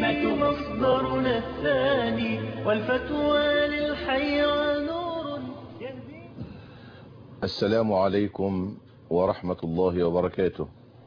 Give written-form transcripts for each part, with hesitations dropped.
الحياة مصدرنا الثاني والفتوى للحيرة نور يهدي. السلام عليكم ورحمة الله وبركاته.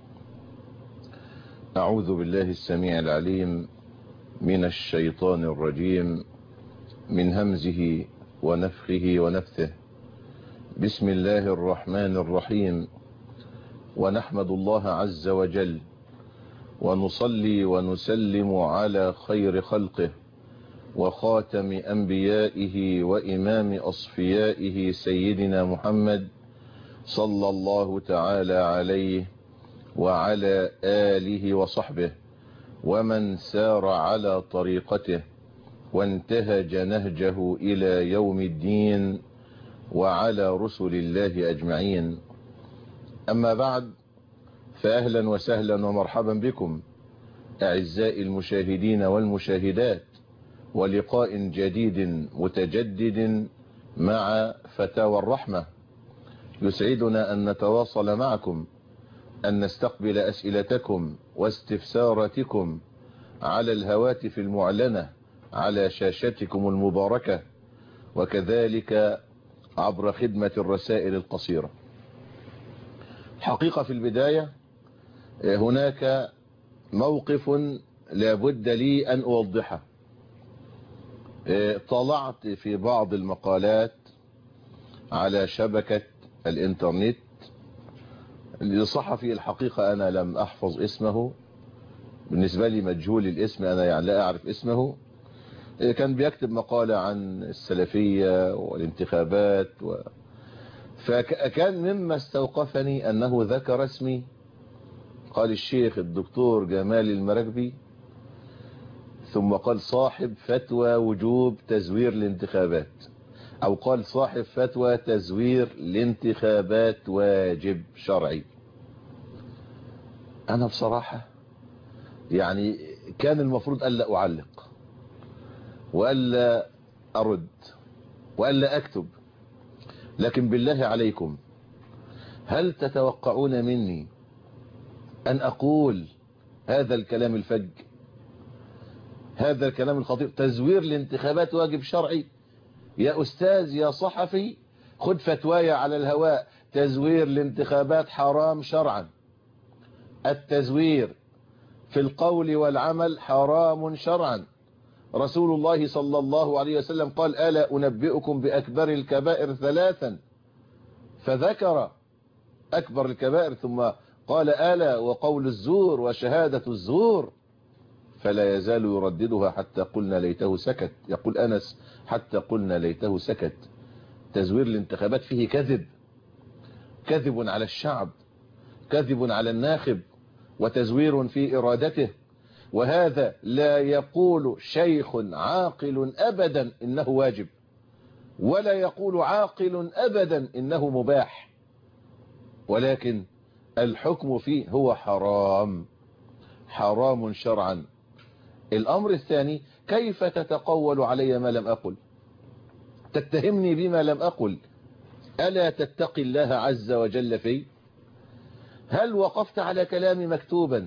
أعوذ بالله السميع العليم من الشيطان الرجيم من همزه ونفخه ونفثه. بسم الله الرحمن الرحيم. ونحمد الله عز وجل ونصلي ونسلم على خير خلقه وخاتم أنبيائه وإمام أصفيائه سيدنا محمد صلى الله تعالى عليه وعلى آله وصحبه ومن سار على طريقته وانتهج نهجه إلى يوم الدين وعلى رسل الله أجمعين. أما بعد، فأهلا وسهلا ومرحبا بكم أعزائي المشاهدين والمشاهدات، ولقاء جديد متجدد مع فتاوى الرحمة. يسعدنا أن نتواصل معكم، أن نستقبل أسئلتكم واستفساراتكم على الهواتف المعلنة على شاشتكم المباركة، وكذلك عبر خدمة الرسائل القصيرة. حقيقة في البداية هناك موقف لابد لي أن أوضحه. طلعت في بعض المقالات على شبكة الإنترنت لصحفي، الحقيقة أنا لم أحفظ اسمه، بالنسبة لي مجهول الاسم، أنا يعني لا أعرف اسمه. كان بيكتب مقالة عن السلفية والانتخابات فكان مما استوقفني أنه ذكر اسمي، قال الشيخ الدكتور جمال المراكبي، ثم قال صاحب فتوى وجوب تزوير الانتخابات، أو قال صاحب فتوى تزوير الانتخابات واجب شرعي. أنا بصراحة يعني كان المفروض ألا أعلق وألا أرد وألا أكتب، لكن بالله عليكم هل تتوقعون مني أن أقول هذا الكلام الفج، هذا الكلام الخطير؟ تزوير الانتخابات واجب شرعي؟ يا أستاذ يا صحفي، خد فتواي على الهواء، تزوير الانتخابات حرام شرعا. التزوير في القول والعمل حرام شرعا. رسول الله صلى الله عليه وسلم قال: ألا أنبئكم بأكبر الكبائر ثلاثا، فذكر أكبر الكبائر ثم قال: ألا وقول الزور وشهادة الزور، فلا يزال يرددها حتى قلنا ليته سكت. يقول أنس: حتى قلنا ليته سكت. تزوير الانتخابات فيه كذب، كذب على الشعب، كذب على الناخب، وتزوير في إرادته. وهذا لا يقول شيخ عاقل أبدا إنه واجب، ولا يقول عاقل أبدا إنه مباح، ولكن الحكم فيه هو حرام، حرام شرعا. الأمر الثاني: كيف تتقول علي ما لم أقل؟ تتهمني بما لم أقل. ألا تتقي الله عز وجل في؟ هل وقفت على كلامي مكتوبا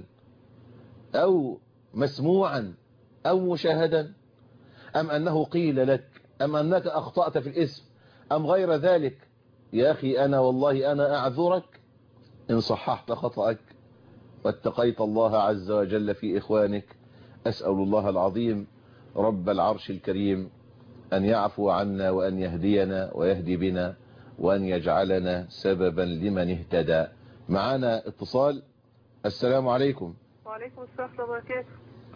أو مسموعا أو مشاهدا، أم أنه قيل لك، أم أنك أخطأت في الاسم، أم غير ذلك؟ يا أخي أنا والله أنا أعذرك إن صححت خطأك واتقيت الله عز وجل في إخوانك. أسأل الله العظيم رب العرش الكريم أن يعفو عنا وأن يهدينا ويهدي بنا وأن يجعلنا سببا لمن اهتدى. معنا اتصال. السلام عليكم. وعليكم السلام ورحمة الله وبركاته.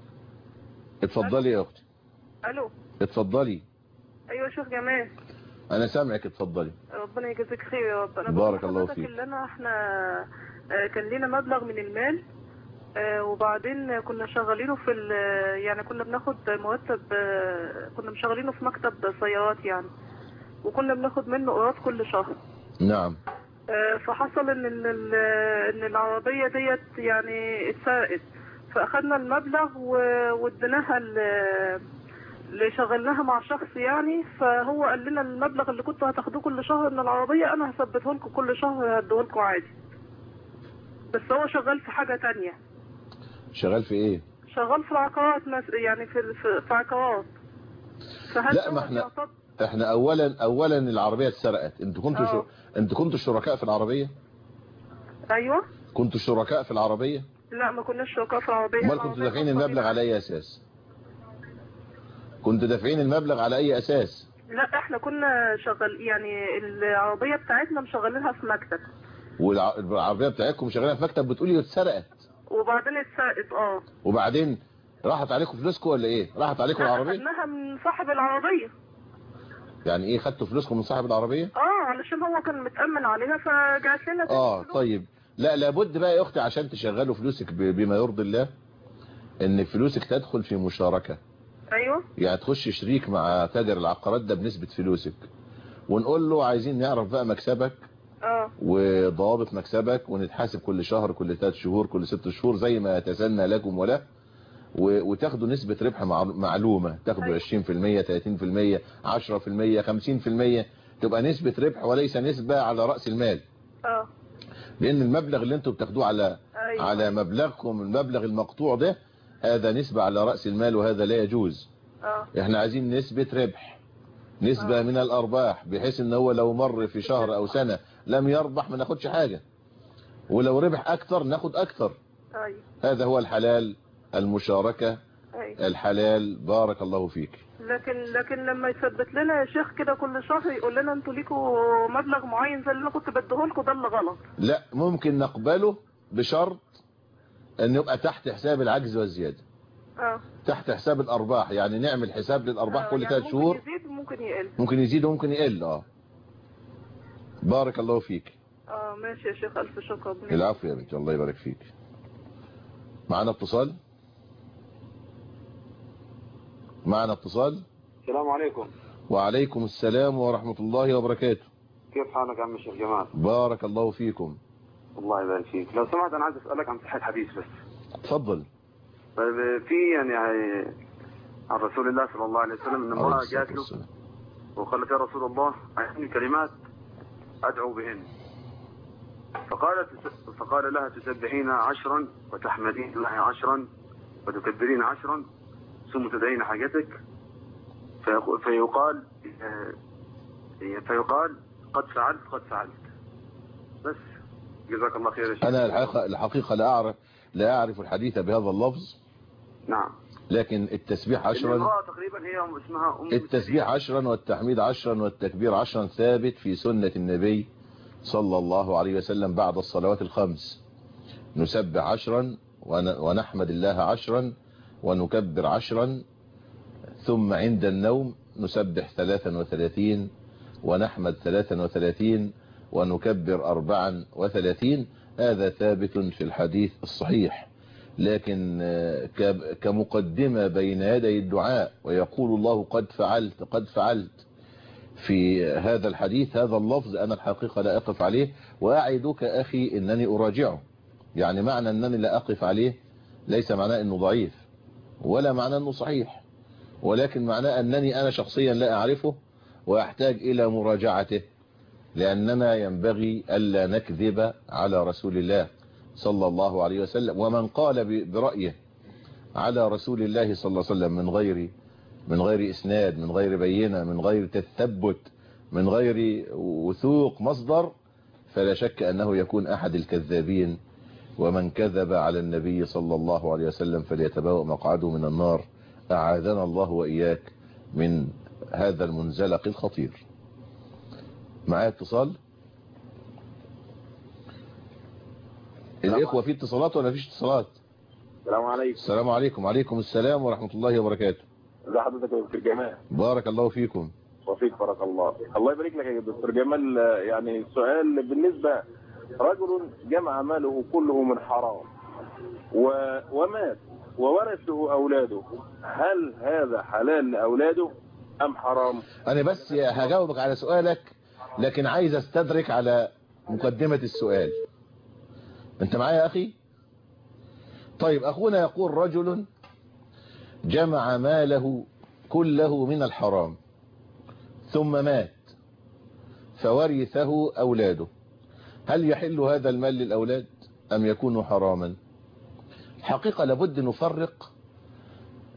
اتفضلي يا أختي. ألو. اتفضلي. أيوة شيخ جمال. أنا سامعك، اتفضلي. ربنا يجزيك خير يا رب. أنا بارك الله فيك. اللي احنا كان لنا مبلغ من المال، وبعدين كنا شغالينه في يعني كنا بناخد مرتب، كنا مشغلينه في مكتب سيارات يعني، وكنا بناخد منه ايراد كل شهر. نعم. فحصل ان العربية ديت يعني اتسرقت، فاخدنا المبلغ واديناها اللي شغلناها مع شخص يعني، فهو قال لنا المبلغ اللي كنتوا هتاخدوه كل شهر من العربية انا هثبته لكم كل شهر هديه لكم عادي. بس هو شغال في حاجة تانية. شغال في ايه؟ شغال في العقارات يعني في عقارات. فهل لا، ما احنا اولا العربية اتسرقت. انتوا كنتوا شركاء في العربية؟ ايوه. كنتوا شركاء في العربية؟ لا، ما كناش شركاء في العربية. امال كنتوا دافعين المبلغ على اي اساس؟ كنتوا دافعين المبلغ على اي اساس؟ لا، احنا كنا شغال يعني العربية بتاعتنا مشغلينها في مكتب. والعربية بتاعتكم شغالة في مكتب، بتقولي اتسرقت. وبعدين اتسرقت. وبعدين راحت عليكم فلوسكم ولا ايه؟ راحت عليكم العربية؟ خدناها من صاحب العربية. يعني ايه خدتوا فلوسكم من صاحب العربية؟ علشان هو كان متأمن عليها فجات لنا. طيب، لا لابد بقى يا اختي عشان تشغلوا فلوسك بما يرضي الله ان فلوسك تدخل في مشاركة. ايوه. يعني تخش شريك مع تاجر العقارات ده بنسبة فلوسك، ونقول له عايزين نعرف بقى مكسبك وضوابط مكسبك، ونتحاسب كل شهر، كل 3 شهور، كل 6 شهور زي ما يتسنى لكم وله، وتاخدوا نسبة ربح معلومة، تاخدوا 20%، 30%، 10%، 50%، تبقى نسبة ربح وليس نسبة على رأس المال. لأن المبلغ اللي انتوا بتاخدوه على مبلغكم، المبلغ المقطوع ده، هذا نسبة على رأس المال، وهذا لا يجوز. احنا عايزين نسبة ربح، نسبة من الأرباح، بحيث ان هو لو مر في شهر أو سنة لم يربح ما ناخدش حاجة، ولو ربح أكثر ناخد أكثر. هذا هو الحلال، المشاركة الحلال. بارك الله فيك. لكن لما يثبت لنا يا شيخ كده كل شهر يقول لنا انتوا ليكوا مبلغ معين زي اللي انا كنت بديهولكوا، ده اللي غلط. لا، ممكن نقبله بشرط ان يبقى تحت حساب العجز والزيادة. تحت حساب الارباح، يعني نعمل حساب للارباح كل 3 شهور. ممكن يزيد وممكن يقل. ممكن يزيد وممكن يقل. بارك الله فيك. ماشي يا شيخ، الف شكر. العفو يا بنتي، الله يبارك فيك. معنا اتصال. السلام عليكم. وعليكم السلام ورحمة الله وبركاته. كيف حالك يا عم الشيخ جمال؟ بارك الله فيكم. الله يبارك فيك. لو سمحت انا عايز اسالك عن صحة حديث بس. تفضل. طيب، في يعني عن رسول الله صلى الله عليه وسلم ان امرأة جات له وقالت يا رسول الله اعطني كلمات ادعو بهن، فقال لها تسبحين 10 وتحمدين الله 10 وتكبرين 10 ثم تدعين حاجتك، فيقال قد فعلت. بس جزاك الله خير يا شيخ. انا الحقيقة لا اعرف الحديث بهذا اللفظ. نعم. لكن التسبيح 10 تقريبا هي اسمها التسبيح 10 والتحميد 10 والتكبير 10 ثابت في سنة النبي صلى الله عليه وسلم بعد الصلوات الخمس. نسبح 10 ونحمد الله 10 ونكبر 10، ثم عند النوم نسبح 33 ونحمد 33 ونكبر 34. هذا ثابت في الحديث الصحيح، لكن كمقدمة بين يدي الدعاء ويقول الله قد فعلت في هذا الحديث، هذا اللفظ أنا الحقيقة لا أقف عليه، وأعدك أخي أنني أراجعه. يعني معنى أنني لا أقف عليه ليس معناه أنه ضعيف ولا معناه أنه صحيح، ولكن معناه أنني أنا شخصيا لا أعرفه وأحتاج إلى مراجعته، لأننا ينبغي ألا نكذب على رسول الله صلى الله عليه وسلم. ومن قال برأيه على رسول الله صلى الله عليه وسلم من غير إسناد، من غير بينة، من غير تثبت، من غير وثوق مصدر، فلا شك أنه يكون أحد الكذابين. ومن كذب على النبي صلى الله عليه وسلم فليتبوأ مقعده من النار. أعاذنا الله وإياك من هذا المنزلق الخطير. معايا اتصال؟ الإخوة في اتصالات ولا فيش اتصالات؟ السلام عليكم. السلام عليكم. وعليكم السلام ورحمة الله وبركاته. ازي حضرتك يا دكتور جمال؟ بارك الله فيكم. وفيك بارك الله. الله يبارك لك يا دكتور جمال. يعني سؤال بالنسبة رجل جمع ماله كله من حرام ومات وورثه أولاده، هل هذا حلال لأولاده أم حرام؟ أنا بس هجاوبك على سؤالك، لكن عايز استدرك على مقدمة السؤال. أنت معايا يا أخي؟ طيب، أخونا يقول رجل جمع ماله كله من الحرام ثم مات فورثه أولاده، هل يحل هذا المال للأولاد أم يكون حراما؟ الحقيقة لابد نفرق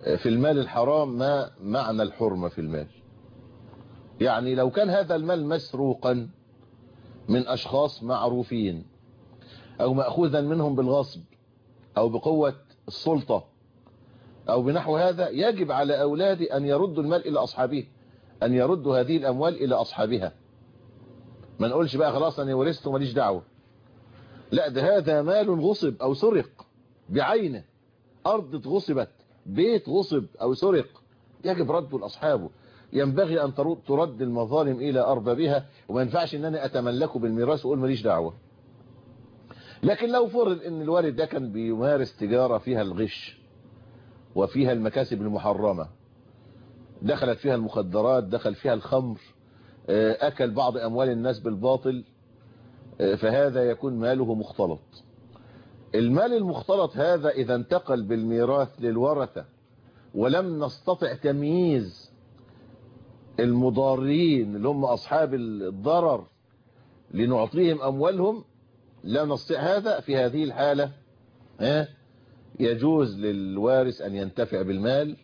في المال الحرام ما معنى الحرمة في المال. يعني لو كان هذا المال مسروقا من أشخاص معروفين أو مأخوذا منهم بالغصب أو بقوة السلطة أو بنحو هذا، يجب على أولادي أن يردوا المال إلى أصحابه، أن يردوا هذه الأموال إلى أصحابها. ما نقولش بقى خلاص أنا ورثته ماليش دعوة، لا، ده هذا مال غصب أو سرق بعينه، أرض غصبت، بيت غصب أو سرق، يجب رده لأصحابه. ينبغي أن ترد المظالم إلى أربابها، وما ينفعش أن أنا أتملكه بالميراث وأقول ماليش دعوة. لكن لو فرض أن الوالد ده كان بيمارس تجارة فيها الغش وفيها المكاسب المحرمة، دخلت فيها المخدرات، دخل فيها الخمر، أكل بعض أموال الناس بالباطل، فهذا يكون ماله مختلط. المال المختلط هذا إذا انتقل بالميراث للورثة ولم نستطع تمييز المضارين اللي هم أصحاب الضرر لنعطيهم أموالهم، لا نستطيع هذا. في هذه الحالة يجوز للوارث أن ينتفع بالمال،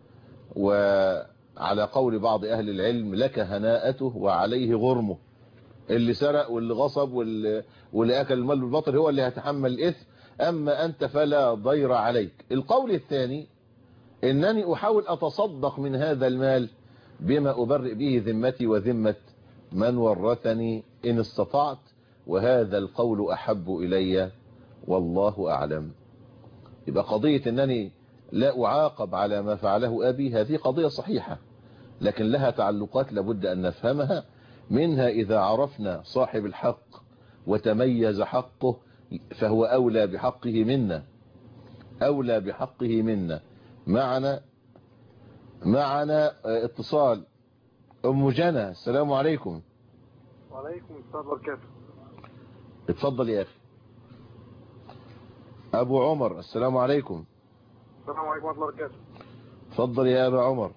وعلى قول بعض أهل العلم لك هناءته وعليه غرمه. اللي سرق واللي غصب واللي أكل المال بالباطل هو اللي هيتحمل الإثم، أما أنت فلا ضير عليك. القول الثاني إنني أحاول أتصدق من هذا المال بما أبرئ به ذمتي وذمة من ورثني إن استطعت، وهذا القول أحب إلي والله أعلم. يبقى قضية أنني لا أعاقب على ما فعله أبي هذه قضية صحيحة، لكن لها تعلقات لابد أن نفهمها. منها إذا عرفنا صاحب الحق وتميز حقه فهو أولى بحقه منا، أولى بحقه منا. معنا اتصال. أم جنى، السلام عليكم. وعليكم السلام وبركاته. اتفضل يا أخي. أبو عمر، السلام عليكم. السلام عليكم ورحمة الله وبركاته. اتفضل يا أبو عمر.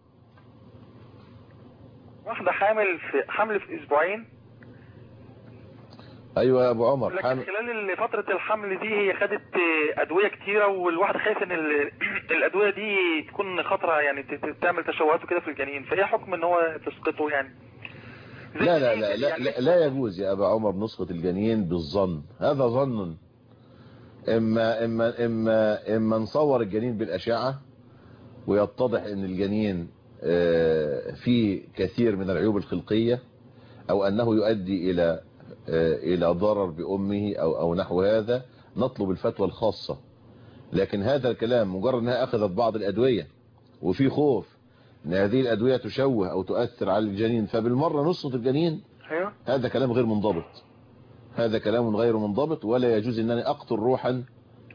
واحدة حمل في أسبوعين. أيوة يا أبو عمر. لكن خلال فترة الحمل دي هي خدت أدوية كتيرة، والواحد خايف إن الأدوية دي تكون خطرة، يعني تعمل تشوهات وكده في الجنين، فإيه حكم إن هو تسقطه يعني؟ لا لا لا لا, لا, لا يجوز يا أبو عمر نسقط الجنين بالظن، هذا ظن. إما نصور الجنين بالأشعة ويتضح إن الجنين فيه كثير من العيوب الخلقية، أو أنه يؤدي إلى ضرر بأمه أو نحو هذا، نطلب الفتوى الخاصة. لكن هذا الكلام مجرد أنها أخذت بعض الأدوية وفي خوف أن هذه الأدوية تشوه أو تؤثر على الجنين فبالمرة نسقط الجنين، هذا كلام غير منضبط، هذا كلام غير منضبط، ولا يجوز أن أنا أقتل روحا.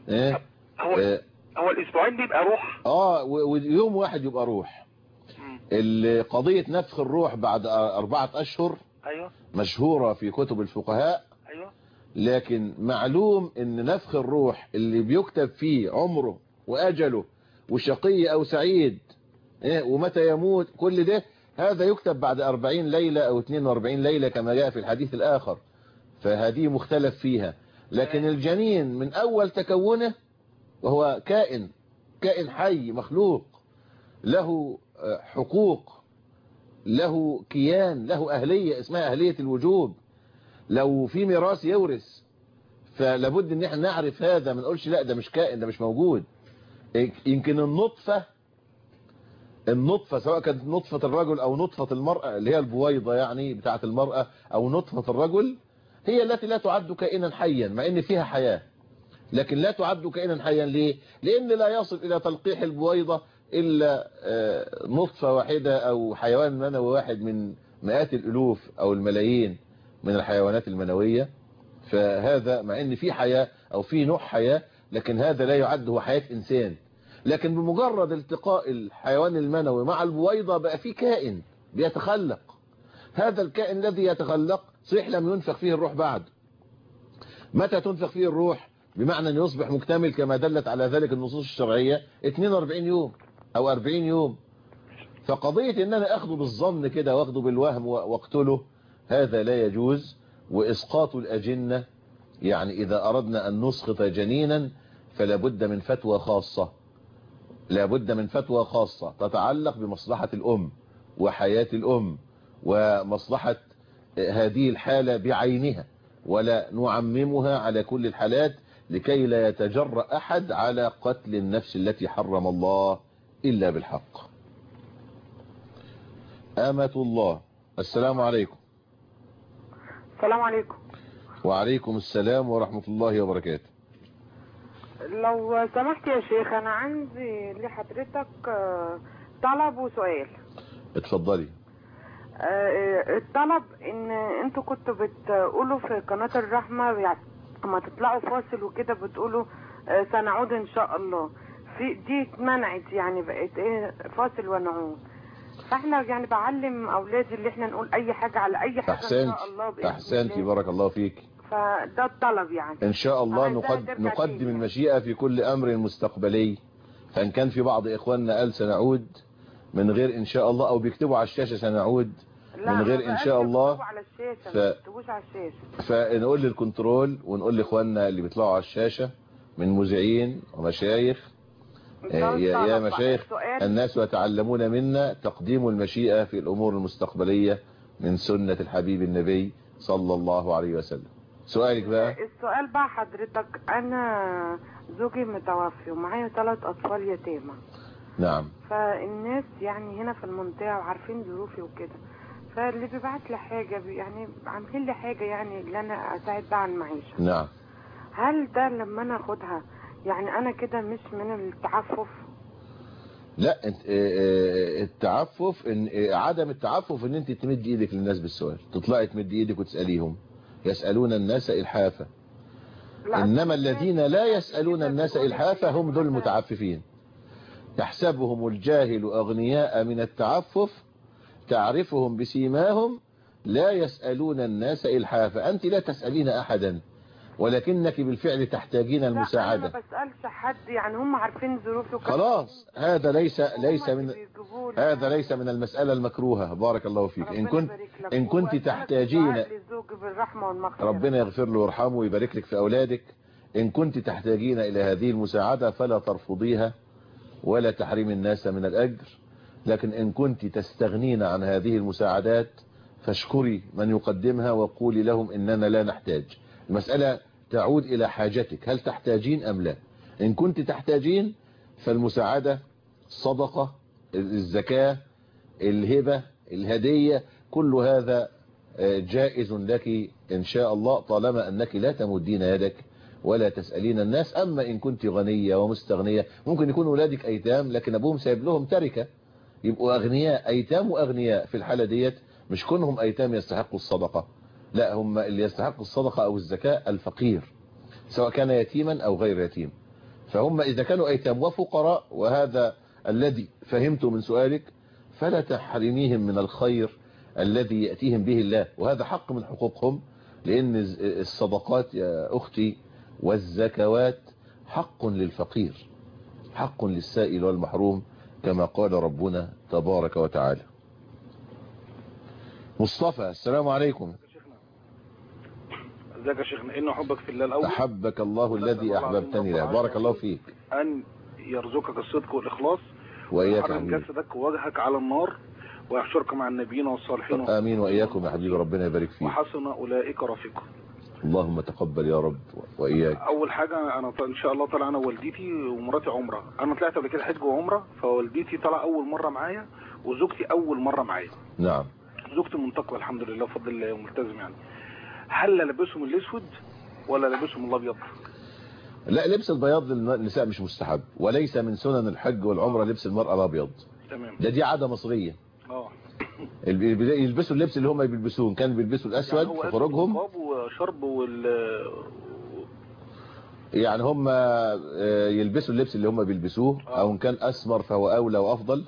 هو الأسبوعين بيبقى روح، ويوم واحد يبقى روح. قضية نفخ الروح بعد 4 أشهر أيوة مشهورة في كتب الفقهاء. أيوة. لكن معلوم ان نفخ الروح اللي بيكتب فيه عمره وأجله وشقي أو سعيد ومتى يموت، كل ده هذا يكتب بعد 40 ليلة أو 42 ليلة كما جاء في الحديث الآخر، فهذه مختلف فيها. لكن الجنين من أول تكونه وهو كائن حي مخلوق، له حقوق، له كيان، له أهلية اسمها أهلية الوجوب. لو في ميراث يورث فلابد ان احنا نعرف هذا، ما نقولش لا ده مش كائن، ده مش موجود. يمكن النطفة سواء كانت نطفة الرجل او نطفة المرأة اللي هي البويضة يعني بتاعة المرأة او نطفة الرجل، هي التي لا تعد كائنا حيا مع ان فيها حياة، لكن لا تعد كائنا حيا. ليه؟ لان لا يصل الى تلقيح البويضة الا نطفة واحدة او حيوان منوي واحد من مئات الالوف او الملايين من الحيوانات المنوية. فهذا مع ان في حياة او في نوع حياة، لكن هذا لا يعد هو حياة انسان. لكن بمجرد التقاء الحيوان المنوي مع البويضة بقى في كائن بيتخلق. هذا الكائن الذي يتخلق صحيح لم ينفخ فيه الروح بعد. متى تنفخ فيه الروح؟ بمعنى أن يصبح مكتمل كما دلت على ذلك النصوص الشرعية 42 يوم أو 40 يوم. فقضية ان انا اخده بالظن كده واخده بالوهم واقتله هذا لا يجوز. واسقاط الاجنة يعني اذا اردنا ان نسقط جنينا فلا بد من فتوى خاصة، لابد من فتوى خاصة تتعلق بمصلحة الأم وحياة الأم ومصلحة هذه الحالة بعينها، ولا نعممها على كل الحالات لكي لا يتجرأ أحد على قتل النفس التي حرم الله إلا بالحق. أمة الله، السلام عليكم. السلام عليكم. وعليكم السلام ورحمة الله وبركاته. لو سمحت يا شيخ، أنا عندي لحضرتك طلب وسؤال. اتفضلي. الطلب ان انتوا كنتوا بتقولوا في قناة الرحمة يعني لما تطلعوا فاصل وكده بتقولوا سنعود ان شاء الله، في دي اتمنعت يعني بقت ايه فاصل ونعود، فاحنا يعني بعلم اولادي اللي احنا نقول اي حاجة على اي حاجة ان شاء الله بإذن احسنتي الله. بارك الله فيك. فده الطلب يعني ان شاء الله نقدم المشيئة في كل امر مستقبلي، فان كان في بعض اخواننا قال سنعود من غير ان شاء الله او بيكتبوا على الشاشة سنعود من غير ان شاء الله، فنقول للكنترول ونقول لاخواننا اللي بيطلعوا على الشاشة من مذيعين ومشايخ يا مشايخ الناس يتعلمون منا تقديم المشيئة في الامور المستقبلية من سنة الحبيب النبي صلى الله عليه وسلم. سؤالك بقى. السؤال بقى حضرتك، انا زوجي متوفي ومعايا 3 اطفال يتامى. نعم. فالناس يعني هنا في المنطقة وعارفين ظروفي وكده، فاللي بيبعت لي حاجة يعني عاملين لي حاجة يعني اللي انا اساعد بقى على المعيشة. نعم. هل ده لما انا اخدها يعني انا كده مش من التعفف؟ لا، التعفف ان عدم التعفف ان انت تمد ايدك للناس بالسؤال، تطلعي تمد ايدك وتسأليهم. يسألون الناس إلحافا، انما الذين لا يسألون الناس إلحافا هم دول المتعففين. يحسبهم الجاهل أغنياء من التعفف تعرفهم بسيماهم لا يسألون الناس إلحافا. أنت لا تسألين أحدا ولكنك بالفعل تحتاجين المساعدة. لا أنا ما بسألش حد، يعني هم عارفين ظروفي خلاص. هذا ليس من المسألة المكروهة. بارك الله فيك. إن كنت تحتاجين، ربنا يغفر له ويرحمه ويبارك لك في أولادك، إن كنت تحتاجين إلى هذه المساعدة فلا ترفضيها ولا تحرم الناس من الأجر، لكن إن كنت تستغنين عن هذه المساعدات فاشكري من يقدمها وقولي لهم إننا لا نحتاج. المسألة تعود إلى حاجتك، هل تحتاجين أم لا؟ إن كنت تحتاجين فالمساعدة، الصدقة، الزكاة، الهبة، الهدية، كل هذا جائز لك إن شاء الله طالما أنك لا تمدين يدك ولا تسألين الناس. أما إن كنت غنية ومستغنية، ممكن يكون ولادك أيتام لكن أبوهم سايب لهم تركة، يبقوا أغنياء، أيتام وأغنياء. في الحالة ديت مش كونهم أيتام يستحقوا الصدقة، لا، هم اللي يستحقوا الصدقة أو الزكاة الفقير سواء كان يتيما أو غير يتيم. فهم إذا كانوا أيتام وفقراء، وهذا الذي فهمته من سؤالك، فلا تحرميهم من الخير الذي يأتيهم به الله، وهذا حق من حقوقهم، لأن الصدقات يا أختي والزكوات حق للفقير، حق للسائل والمحروم كما قال ربنا تبارك وتعالى. مصطفى، السلام عليكم. ازيك يا شيخنا؟ إنه حبك في الله الأول. أحبك الله الذي أحببتني له. بارك الله فيك. أن يرزقك الصدق والإخلاص وإياك ويحرم جسدك ووجهك على النار ويحشرك مع النبيين والصالحين. آمين وإياكم يا حبيبي، ربنا يبارك فيك. وحسن أولئك رفيقا. اللهم تقبل يا رب وإياك. أول حاجة أنا إن شاء الله طلع أنا ووالدتي ومراتي عمرة. أنا طلعت قبل كده حج وعمرة، فوالدتي طلع أول مرة معايا وزوجتي أول مرة معايا. نعم. زوجتي منتقبة الحمد لله بفضل الله وملتزم يعني. هل لبسهم الأسود ولا لبسهم الأبيض؟ لا، لبس البياض للنساء مش مستحب، وليس من سنن الحج والعمرة لبس المرأة الأبيض. تمام. دي عادة مصرية. يلبسوا اللبس اللي هم بيلبسوه، كانوا بيلبسوا الأسود يعني في خروجهم وشرب يعني هم يلبسوا اللبس اللي هم بيلبسوه، أو إن كان أسمر فهو أولى وأفضل.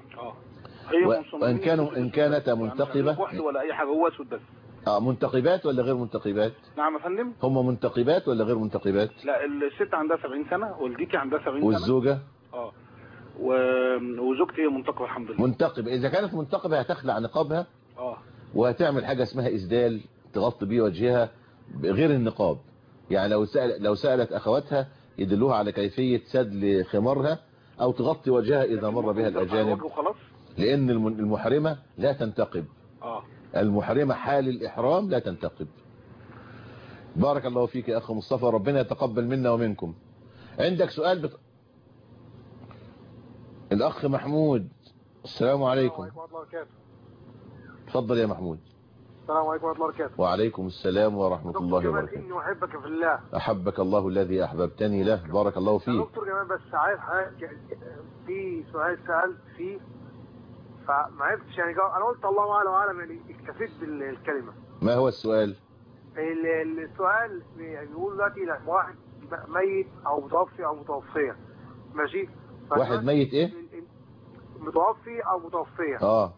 وإن كانت منتقبة ولا أي حاجة، هو أسود بس. منتقبات ولا غير منتقبات؟ نعم يا فندم. هم منتقبات ولا غير منتقبات؟ لا، الست عندها 70 سنة، والدتي عندها 70 سنة. والزوجة؟ وزوجتي هي منتقبة الحمد لله. منتقبة. إذا كانت منتقبة هتخلع نقابها وهتعمل حاجة اسمها إسدال تغطي بيه وجهها غير النقاب. يعني لو سألت أخواتها يدلوها على كيفية سدل خمارها أو تغطي وجهها إذا مر بها الأجانب، وخلاص. لأن المحرمة لا تنتقب. المحرمة حال الإحرام لا تنتقب. بارك الله فيك يا أخ مصطفى، ربنا يتقبل منا ومنكم. عندك سؤال الأخ محمود. السلام عليكم. تفضل يا محمود. السلام عليكم ورحمة الله وبركاته. وعليكم السلام ورحمة الله وبركاته. إني أحبك في الله. أحبك الله الذي أحببتني له. بارك الله فيك. دكتور جمال، بس عايز حاجة في سؤال سألت فيه فما عرفتش يعني أنا قلت الله أعلم وأعلم، يعني اكتفيت بالكلمة. ما هو السؤال؟ السؤال بيقول دلوقتي لما واحد ميت أو متوفي أو متوفية، ماشي؟ واحد ميت إيه؟ متوفي أو متوفية.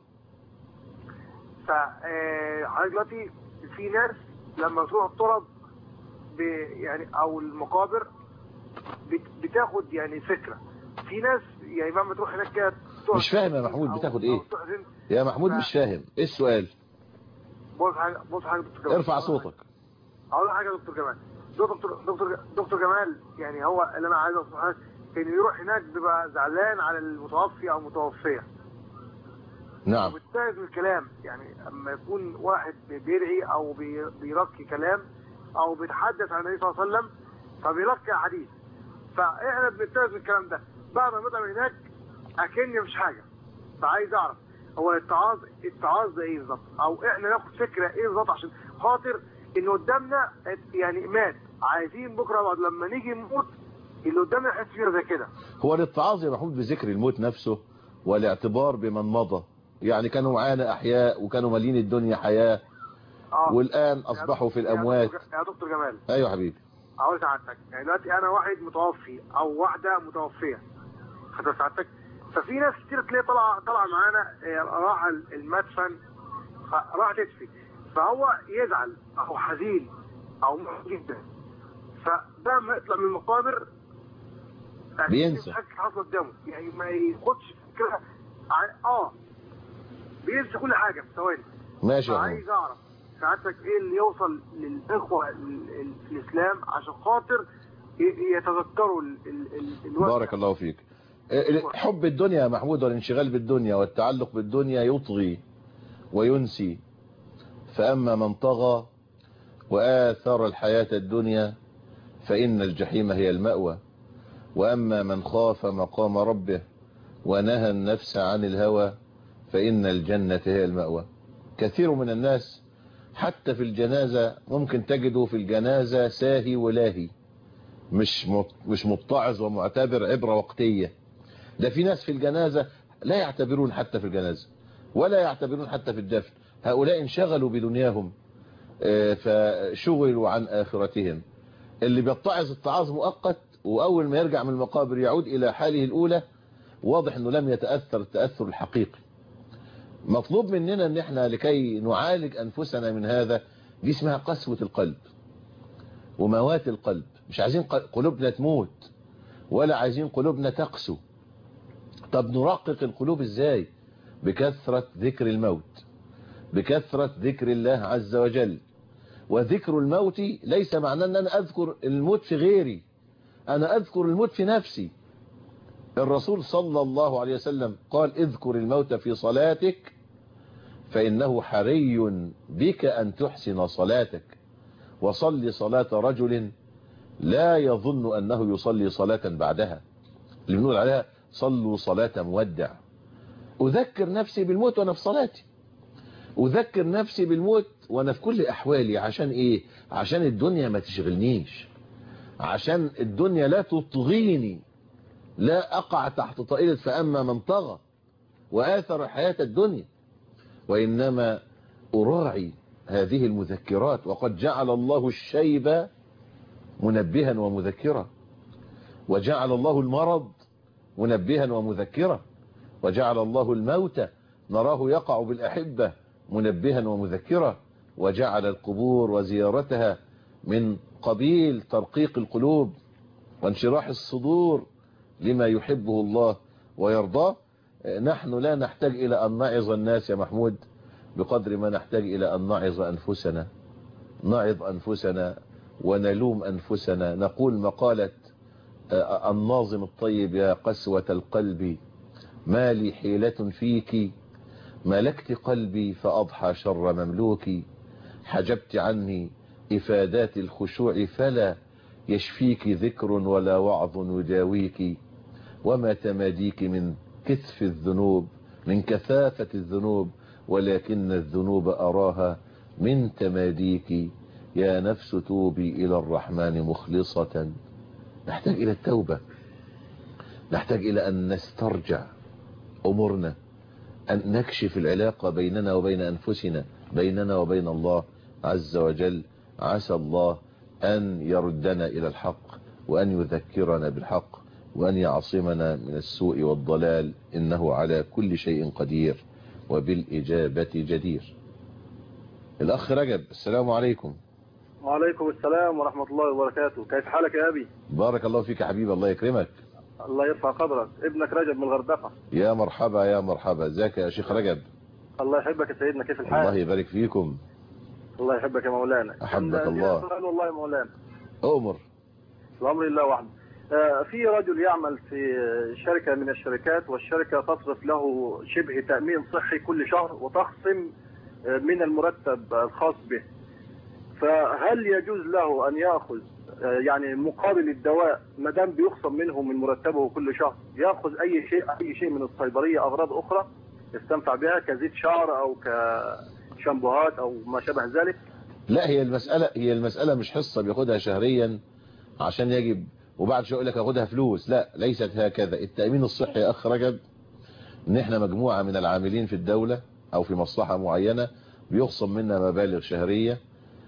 فحضرتك دلوقتي في ناس لما تروح التراب يعني او المقابر بتاخد يعني فكرة. في ناس يعني لما تروح هناك كده مش فاهم يا محمود بتاخد ايه يا محمود؟ مش فاهم ايه السؤال. بص حاجة دكتور، ارفع صوتك. اقول حاجة يا دكتور جمال. دكتور جمال، يعني هو اللي انا عايز اوصله حاجة ان يروح هناك بيبقى زعلان على المتوفي او متوفية. نعم. وبالتالي الكلام يعني اما يكون واحد بيرعي او بيرقي كلام او بيتحدث عن النبي صلى الله عليه وسلم فبيرقي حديث، فاحنا بنتخذ الكلام ده بعد ما نطلع من هناك اكني مش حاجه. فعايز اعرف هو التعاظ ده ايه بالظبط، او احنا ناخد فكره ايه بالظبط عشان خاطر ان قدامنا يعني مات، عايزين بكره بعد لما نيجي نموت اللي قدامنا يحس فينا زي كده. هو الاتعاظ يا محمود بذكر الموت نفسه والاعتبار بمن مضى، يعني كانوا معانا احياء وكانوا مالين الدنيا حياه والان اصبحوا في الاموات. يا دكتور جمال. ايوه حبيبي. اقول سعادتك يعني دلوقتي انا واحد متوفي او واحده متوفيه، خدت سعادتك، ففي ناس كتير تلاقي طلع معانا راح المدفن راح تدفي، فهو يزعل او حزين او محزن جدا، فده ما يطلع من المقابر بينسى حاجه حصلت قدامه، يعني ما ياخدش فكره بينسى كل حاجه في ثواني. ماشي يا عايز اعرف سعادتك ايه اللي يوصل للاخوه في الاسلام عشان خاطر يتذكروا الوقت. بارك الله فيك. حب الدنيا يا محمود والانشغال بالدنيا والتعلق بالدنيا يطغي وينسي، فأما من طغى وآثر الحياة الدنيا فإن الجحيم هي المأوى، وأما من خاف مقام ربه ونهى النفس عن الهوى فإن الجنة هي المأوى. كثير من الناس حتى في الجنازة ممكن تجده في الجنازة ساهي ولاهي، مش متعظ ومعتبر عبرة وقتية. ده في ناس في الجنازة لا يعتبرون حتى في الجنازة ولا يعتبرون حتى في الدفن. هؤلاء انشغلوا بدنياهم فشغلوا عن آخرتهم. اللي بيتعظ اتعاظ مؤقت وأول ما يرجع من المقابر يعود إلى حاله الأولى، واضح أنه لم يتأثر التأثر الحقيقي. مطلوب مننا أن احنا لكي نعالج أنفسنا من هذا، دي اسمها قسوة القلب وموات القلب. مش عايزين قلوبنا تموت ولا عايزين قلوبنا تقسو. طب نرقق القلوب ازاي؟ بكثرة ذكر الموت، بكثرة ذكر الله عز وجل. وذكر الموت ليس معناه ان انا اذكر الموت في غيري، انا اذكر الموت في نفسي. الرسول صلى الله عليه وسلم قال اذكر الموت في صلاتك فإنه حري بك أن تحسن صلاتك، وصل صلاة رجل لا يظن أنه يصلي صلاة بعدها، اللي بنقول عليها صلوا صلاة مودع. أذكر نفسي بالموت وأنا في صلاتي، أذكر نفسي بالموت وأنا في كل أحوالي. عشان إيه؟ عشان الدنيا ما تشغلنيش، عشان الدنيا لا تطغيني، لا أقع تحت طائلة فأما من طغى وآثر حياة الدنيا، وإنما أراعي هذه المذكرات. وقد جعل الله الشيب منبها ومذكرا، وجعل الله المرض منبها ومذكرا، وجعل الله الموت نراه يقع بالأحبة منبها ومذكرا، وجعل القبور وزيارتها من قبيل ترقيق القلوب وانشراح الصدور لما يحبه الله ويرضاه. نحن لا نحتاج إلى أن نعظ الناس يا محمود بقدر ما نحتاج إلى أن نعظ أنفسنا، نعظ أنفسنا ونلوم أنفسنا. نقول مقالة الناظم الطيب: يا قسوة القلب ما لي حيلة فيك، ملكت قلبي فأضحى شر مملوك، حجبت عني إفادات الخشوع فلا يشفيك ذكر ولا وعظ يداويك، وما تماديك من كثف الذنوب من كثافة الذنوب، ولكن الذنوب أراها من تماديك، يا نفس توبي إلى الرحمن مخلصة. نحتاج إلى التوبة، نحتاج إلى أن نسترجع أمورنا، أن نكشف العلاقة بيننا وبين أنفسنا، بيننا وبين الله عز وجل. عسى الله أن يردنا إلى الحق، وأن يذكرنا بالحق، وأن يعصمنا من السوء والضلال، إنه على كل شيء قدير وبالإجابة جدير. الأخ رجب: السلام عليكم. وعليكم السلام ورحمة الله وبركاته. كيف حالك يا أبي؟ بارك الله فيك يا حبيبي، الله يكرمك. الله يرفع قدرك. ابنك رجب من الغردقة. يا مرحبا يا مرحبا. ازيك يا شيخ رجب؟ الله يحبك يا سيدنا. كيف الحال؟ الله يبارك فيكم. الله يحبك يا مولانا. أحبك الله. سؤال والله يا مولانا. أمر. الأمر لله وحده. في رجل يعمل في شركة من الشركات، والشركة تصرف له شبه تأمين صحي كل شهر وتخصم من المرتب الخاص به، فهل يجوز له أن يأخذ يعني مقابل الدواء ما دام بيخصم منه من مرتبه كل شهر، يأخذ أي شيء من الصيدلية، أغراض أخرى يستنفع بها كزيت شعر أو كشامبوهات أو ما شابه ذلك؟ لا، هي المسألة مش حصة بياخدها شهريا عشان يجب وبعد شوية يقول لك اخدها فلوس. لا، ليست هكذا. التأمين الصحي يا أخ رجب ان احنا مجموعة من العاملين في الدولة او في مصلحة معينة بيخصم منا مبالغ شهرية،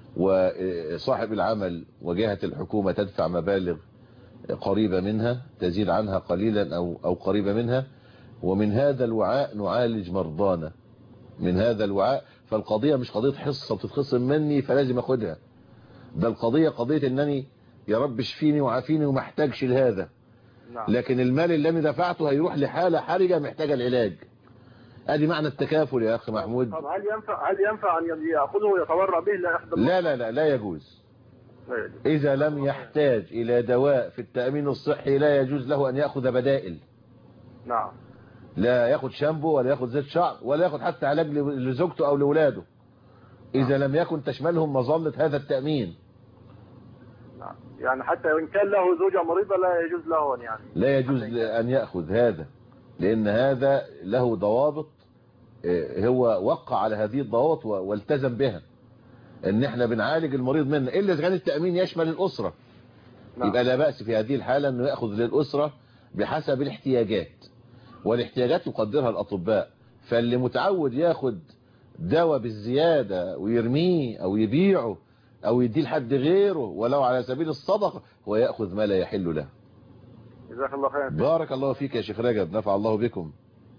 وصاحب العمل وجهة الحكومة تدفع مبالغ قريبة منها، تزيد عنها قليلا أو قريبة منها، ومن هذا الوعاء نعالج مرضانا من هذا الوعاء. فالقضية مش قضية حصة بتتخصم مني فلازم أخدها، ده القضية قضية أنني يا رب اشفيني وعافيني وما احتاجش لهذا. لكن المال اللي أنا دفعته هيروح لحالة حرجة محتاجة العلاج. ادي معنى التكافل يا اخي محمود. طب هل ينفع ان ياخذه ويتبرع به لا يجوز. اذا لم يحتاج الى دواء في التأمين الصحي لا يجوز له ان ياخذ بدائل. نعم. لا ياخذ شامبو ولا ياخذ زيت شعر ولا ياخذ حتى علاج لزوجته او لاولاده اذا لم يكن تشملهم مظلة هذا التأمين. نعم. يعني حتى وان كان له زوجة مريضة لا يجوز له ان لا يجوز ان ياخذ هذا، لان هذا له ضوابط، هو وقع على هذه الضوابط والتزم بها، ان احنا بنعالج المريض منه، الا اذا كان التأمين يشمل الاسرة. نعم. يبقى لا بأس في هذه الحالة انه ياخذ للاسرة بحسب الاحتياجات، والاحتياجات يقدرها الاطباء. فاللي متعود ياخد دواء بالزيادة ويرميه او يبيعه او يديه لحد غيره ولو على سبيل الصدقة هو ياخذ ما لا يحل له. جزاك الله خير. بارك الله فيك يا شيخ رجب، نفع الله بكم.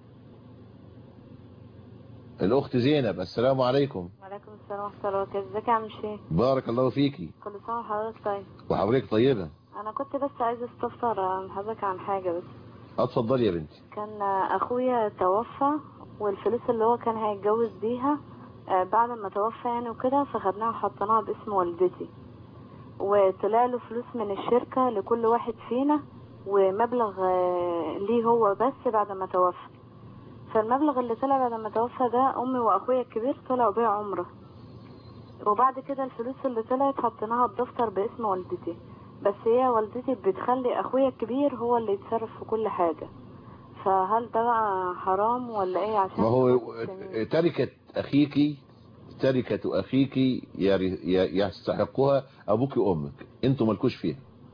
الأخت زينب: السلام عليكم. وعليكم السلام ورحمة الله وبركاته. ازيك يا عم شيخ؟ بارك الله فيكي. كل سنة وحضرتك طيب. وحضرتك طيبة. أنا كنت بس عايزة استفسر عن حضرتك عن حاجة بس. اتفضلي يا بنتي. كان أخويا توفى، والفلوس اللي هو كان هيتجوز بيها بعد ما توفى يعني وكده، فخدناها وحطيناها باسم والدتي، وطلع له فلوس من الشركة لكل واحد فينا، ومبلغ ليه هو بس بعد ما توفى. فالمبلغ اللي طلع بعد ما توفى ده امي واخويا الكبير طلعوا بيه عمره، وبعد كده الفلوس اللي طلعت حطيناها بدفتر باسم والدتي، بس هي والدتي بتخلي اخويا الكبير هو اللي يتصرف في كل حاجة. فهل ده بقى حرام ولا ايه؟ عشان ما هو تركة اخيك يستحقها ابوك وامك، انتوا مالكوش فيها.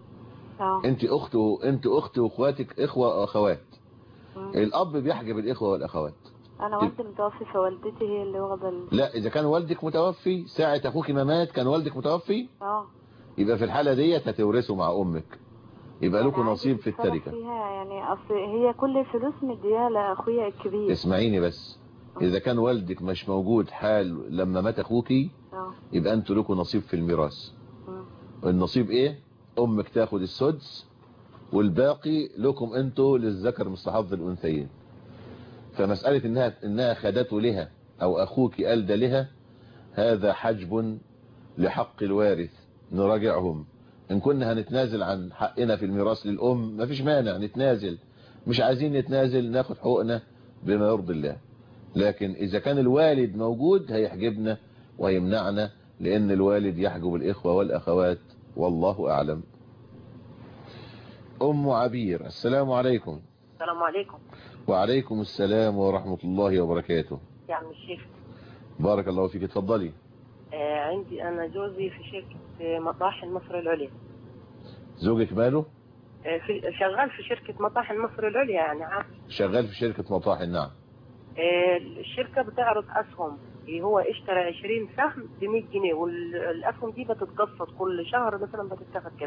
انت اخت واخواتك اخوة واخوات. الاب بيحجب الاخوة والاخوات. انا والدي متوفي فوالدتي هي اللي واخده لا، اذا كان والدك متوفي ساعة اخوك ما مات كان والدك متوفي، يبقى في الحالة ديت هتورثوا مع امك، يبقى لكم نصيب في التركة فيها. يعني اصل هي كل فلوس مديها لاخويا الكبير. اسمعيني بس، اذا كان والدك مش موجود حال لما مات اخوكي يبقى انتوا لكم نصيب في الميراث. النصيب ايه؟ امك تاخد السدس والباقي لكم انتوا للذكر مثل حظ الانثيين. فمسألة انها خدته لها او اخوك ألدى لها، هذا حجب لحق الوارث، نراجعهم إن كنا هنتنازل عن حقنا في الميراث للأم مفيش مانع نتنازل، مش عايزين نتنازل ناخد حقوقنا بما يرضي الله. لكن إذا كان الوالد موجود هيحجبنا ويمنعنا، لأن الوالد يحجب الإخوة والأخوات والله أعلم. أم عبير، السلام عليكم. السلام عليكم. وعليكم السلام ورحمة الله وبركاته. يا عم الشيخ. بارك الله فيك، اتفضلي. عندي أنا جوزي في شركة مطاحن مصر العليا. زوجك ماله؟ شغال في شركة مطاحن مصر العليا يعني عام. شغال في شركة مطاحن، نعم. الشركة بتعرض أسهم، هو اشترى 20 سهم ب 100 جنيه، والأسهم دي بتتقسط كل شهر مثلا بتتاخد كذا.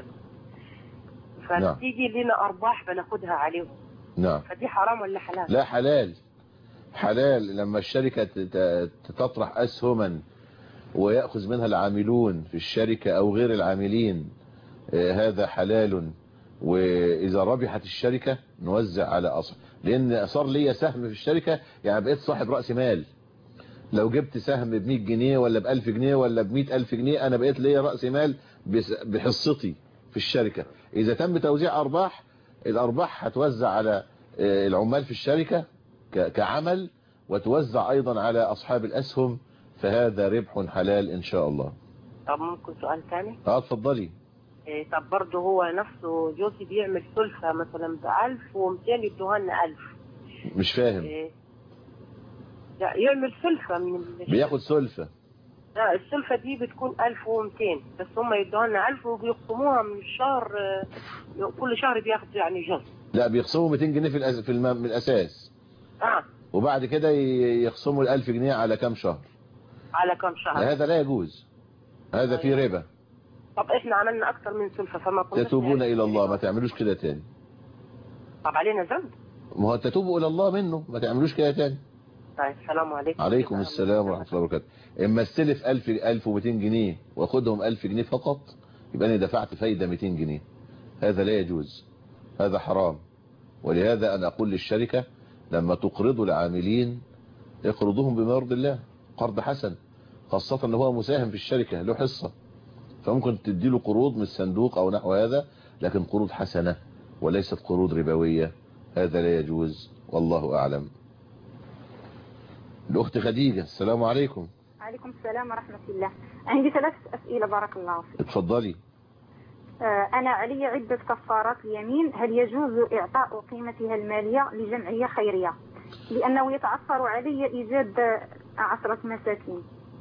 فتيجي لنا أرباح بناخدها عليهم. نعم. فدي حرام ولا حلال؟ لا حلال. حلال لما الشركة تطرح أسهما ويأخذ منها العاملون في الشركة أو غير العاملين، هذا حلال. وإذا ربحت الشركة نوزع على أصحاب، لأن صار لي سهم في الشركة يعني بقيت صاحب رأس مال. لو جبت سهم ب 100 جنيه ولا ب 1000 جنيه ولا ب 100,000 جنيه أنا بقيت لي رأس مال بحصتي في الشركة. إذا تم توزيع أرباح، الأرباح هتوزع على العمال في الشركة كعمل، وتوزع أيضا على أصحاب الأسهم، فهذا ربح حلال إن شاء الله. طب ممكن سؤال ثاني؟ اتفضلي. طب برضه هو نفسه جوزي بيعمل سلفة مثلا ب1000 و200 يدوها لنا 1000. مش فاهم. لا يعمل سلفة من بياخد سلفة. لا السلفة دي بتكون 1200 بس هم يدوها لنا 1000 وبيقسموها من الشهر، كل شهر بياخد يعني جزء. لا بيخصموا 200 جنيه من الأساس. وبعد كده يخصموا ال 1000 جنيه على كام شهر؟ على كام شهر؟ هذا لا يجوز، هذا فيه ربا. طب احنا عملنا اكتر من سلفة فما كناش تتوبون الى الله، ما تعملوش كده تاني. طب علينا ذنب؟ ما هو تتوبوا الى الله منه، ما تعملوش كده تاني. طيب السلام عليكم. عليكم السلام ورحمة الله وبركاته. اما استلف 1200 جنيه واخدهم 1000 جنيه فقط، يبقى انا دفعت فايدة 200 جنيه. هذا لا يجوز، هذا حرام. ولهذا انا اقول للشركة لما تقرضوا العاملين اقرضوهم بما يرضي الله، قرض حسن، خاصة ان هو مساهم في الشركة له حصة، فممكن تديله قروض من الصندوق او نحو هذا، لكن قروض حسنة وليست قروض ربوية، هذا لا يجوز والله اعلم. الاخت خديجة، السلام عليكم. عليكم السلام ورحمة الله. عندي 3 أسئلة بارك الله فيك. اتفضلي. أنا علي عدة كفارات اليمين، هل يجوز إعطاء قيمتها المالية لجمعية خيرية؟ لأنه يتعثر علي إيجاد 10 مساكين.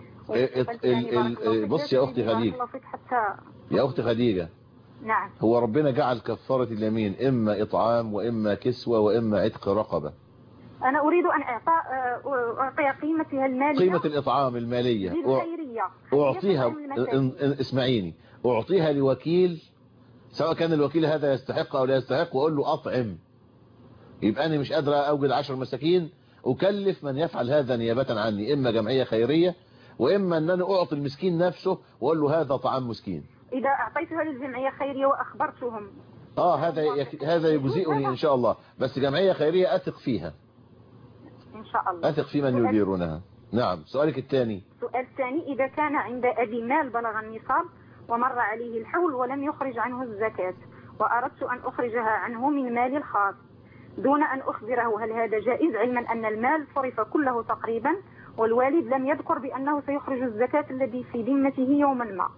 بص يا أختي خديجة، يا أختي خديجة، نعم، هو ربنا جعل كفارة اليمين إما إطعام وإما كسوة وإما عتق رقبة. أنا أريد أن أعطي قيمتها المالية، قيمة الإطعام المالية أعطيها، اسمعيني، أعطيها لوكيل، سواء كان الوكيل هذا يستحق أو لا يستحق، وأقول له أطعم. يبقى أنا مش قادرة أوجد 10 مساكين، أكلف من يفعل هذا نيابة عني، إما جمعية خيرية وإما أن أنا أعطي المسكين نفسه وأقول له هذا طعام مسكين. إذا أعطيتها للجمعية خيرية وأخبرتهم هذا يجزئني إن شاء الله، بس جمعية خيرية أثق فيها إن شاء الله، أثق في من يديرونها. نعم. سؤالك الثاني. السؤال الثاني، إذا كان عند أبي مال بلغ النصاب ومر عليه الحول ولم يخرج عنه الزكاة، وأردت أن أخرجها عنه من مالي الخاص دون أن أخبره، هل هذا جائز، علما أن المال صرف كله تقريبا والوالد لم يذكر بأنه سيخرج الزكاة الذي في ذمته يوما ما؟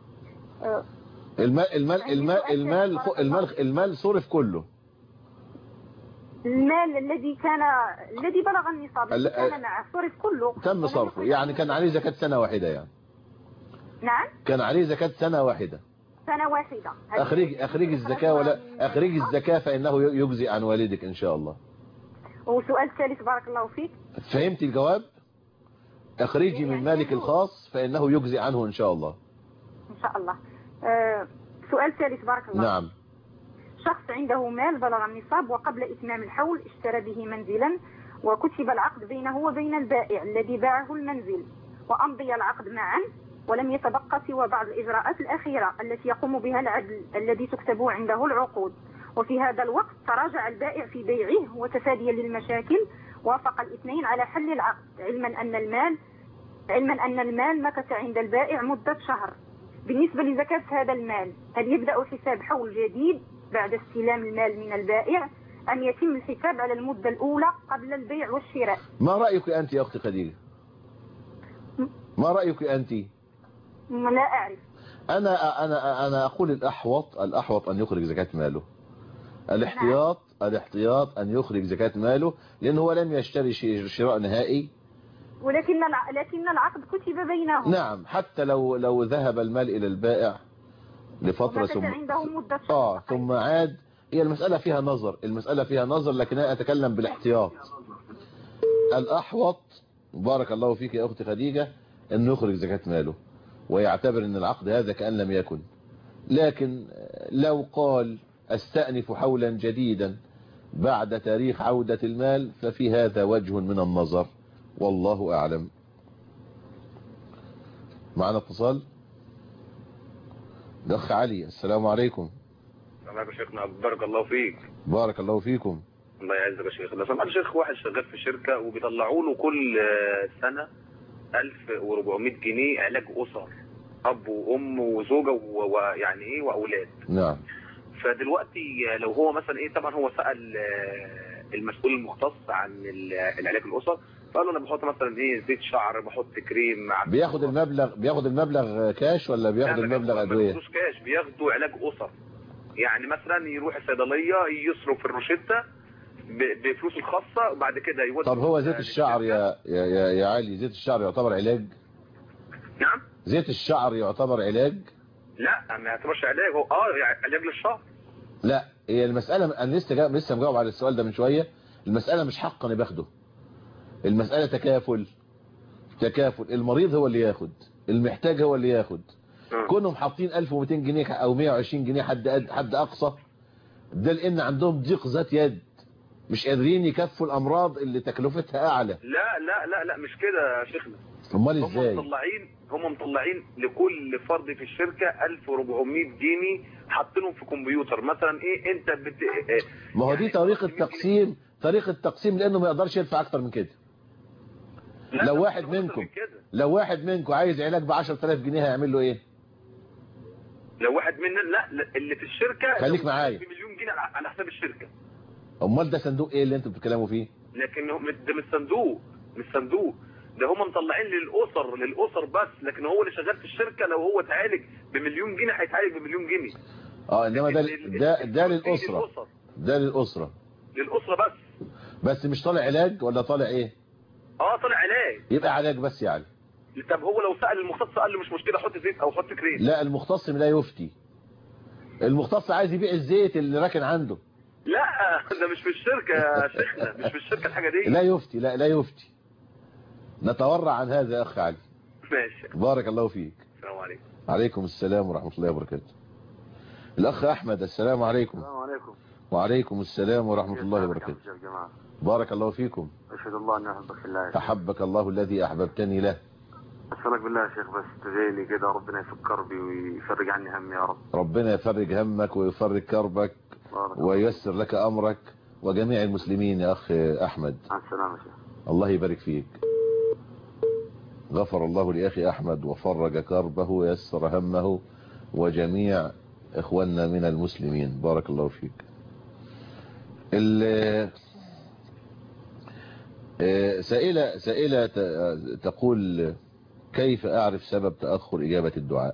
المال صرف كله. المال الذي بلغ النصاب كان معه صرف كله، تم صرفه، يعني كان عليه زكاة سنة واحدة يعني. نعم، كان عليه زكاة سنة واحدة. أخرج الزكاة ولا أخرج الزكاة فإنه يجزي عن والدك إن شاء الله. وسؤال ثالث بارك الله فيك. فهمت الجواب؟ أخرجي من مالك الخاص فإنه يجزي عنه إن شاء الله. إن شاء الله. سؤال ثالث بارك الله. نعم. شخص عنده مال بلغ النصاب وقبل إتمام الحول اشترى به منزلا، وكتب العقد بينه وبين البائع الذي باعه المنزل، وأمضي العقد معا، ولم يتبقى سوى بعض الإجراءات الأخيرة التي يقوم بها العدل الذي تكتب عنده العقود. وفي هذا الوقت تراجع البائع في بيعه، وتفاديا للمشاكل وافق الاثنين على حل العقد، علما أن المال مكث عند البائع مدة شهر. بالنسبة لزكاة هذا المال، هل يبدأ حساب حول جديد بعد استلام المال من البائع أم يتم الحساب على المدة الأولى قبل البيع والشراء؟ ما رأيك أنت يا أختي خديجة؟ ما رأيك أنت؟ لا أعرف. أنا أقول الأحوط أن يخرج زكاة ماله. الاحتياط أن يخرج زكاة ماله، لأنه هو لم يشتري شراء نهائي، لكن العقد كتب بينهم. نعم، حتى لو ذهب المال إلى البائع لفترة ثم عاد. هي المسألة فيها نظر، لكن أنا أتكلم بالاحتياط. الأحوط بارك الله فيك يا أختي خديجة أن يخرج زكاة ماله ويعتبر أن العقد هذا كأن لم يكن. لكن لو قال أستأنف حولا جديدا بعد تاريخ عودة المال ففي هذا وجه من النظر، والله أعلم. معنا اتصال. الأخ علي، السلام عليكم. السلام عليكم شيخنا، بارك الله فيك. بارك الله فيكم. الله يعزك يا شيخ. لو سمحت شيخ، واحد شغال في شركة وبيطلعوا له كل سنة 1400 جنيه علاج أسر، أب وأم وزوجة ويعني إيه وأولاد. نعم. فدلوقتي لو هو مثلا إيه، طبعا هو سأل المسؤول المختص عن العلاج الأسر، فقال له أنا بحط مثلا إيه زيت شعر، بحط كريم. بياخد المبلغ كاش ولا بياخد المبلغ أدوية؟ ما كاش، بياخدوا علاج أسر. يعني مثلا يروح الصيدلية يصرف في الروشتة بفلوس الخاصة وبعد كده يودي. طب هو زيت الشعر يا علي، زيت الشعر يعتبر علاج؟ نعم. زيت الشعر يعتبر علاج؟ لا، ما يعتبرش علاج، هو علاج للشعر. لا، هي المسألة أنا لسه مجاوب على السؤال ده من شوية. المسألة مش حق أنا باخده، المسألة تكافل. المريض هو اللي ياخد، المحتاج هو اللي ياخد. كونهم حاطين 1200 جنيه أو 120 جنيه حد أقصى، ده لأن عندهم ضيق ذات يد، مش قادرين يكفوا الأمراض اللي تكلفتها أعلى. لا لا لا لا، مش كده يا شيخنا. امال ازاي؟ هم مطلعين لكل فرد في الشركة 1400 جنيه حاطينهم في كمبيوتر. مثلا ايه انت ما هو دي طريقة تقسيم لانه ما يقدرش يدفع اكتر من كده. لو واحد منكم عايز علاج ب 10000 جنيه هيعمل له ايه؟ لو واحد مننا لا، اللي في الشركة خليك معايا بمليون جنيه على حساب الشركة. امال ده صندوق ايه اللي انتوا بتتكلموا فيه؟ لكن ده مش صندوق، ده هم مطلعين للأسر بس، لكن هو اللي شغال في الشركة لو هو اتعالج بمليون جنيه هيتعالج بمليون جنيه. انما ده للأسرة. ده للأسرة بس مش طالع علاج ولا طالع ايه؟ طالع علاج. يبقى علاج بس يعني. طب هو لو سأل المختص قال له مش مشكلة حط زيت او حط كريم. لا، المختص لا يفتي. المختص عايز يبيع الزيت اللي راكن عنده. لا، ده مش في الشركة يا شيخنا، مش في الشركة الحاجة دي. لا يفتي. نتورع عن هذا يا أخ علي. ماشي. بارك الله فيك. السلام عليكم. عليكم السلام ورحمة الله وبركاته. الأخ أحمد، السلام عليكم. السلام عليكم. وعليكم السلام ورحمة الله وبركاته. بارك الله فيكم. أشهد الله أن أحبك في الله. أحبك الله الذي أحببتني له. أسألك بالله يا شيخ بس تدعيني كده، ربنا يفك كربي ويفرج عني همي يا رب. ربنا يفرج همك ويفرج كربك وييسر لك أمرك وجميع المسلمين يا أخ أحمد. مع السلامة يا شيخ. الله يبارك فيك. غفر الله لأخي أحمد وفرج كربه ويسر همه وجميع إخواننا من المسلمين. بارك الله فيك. سائلة تقول كيف أعرف سبب تأخر إجابة الدعاء؟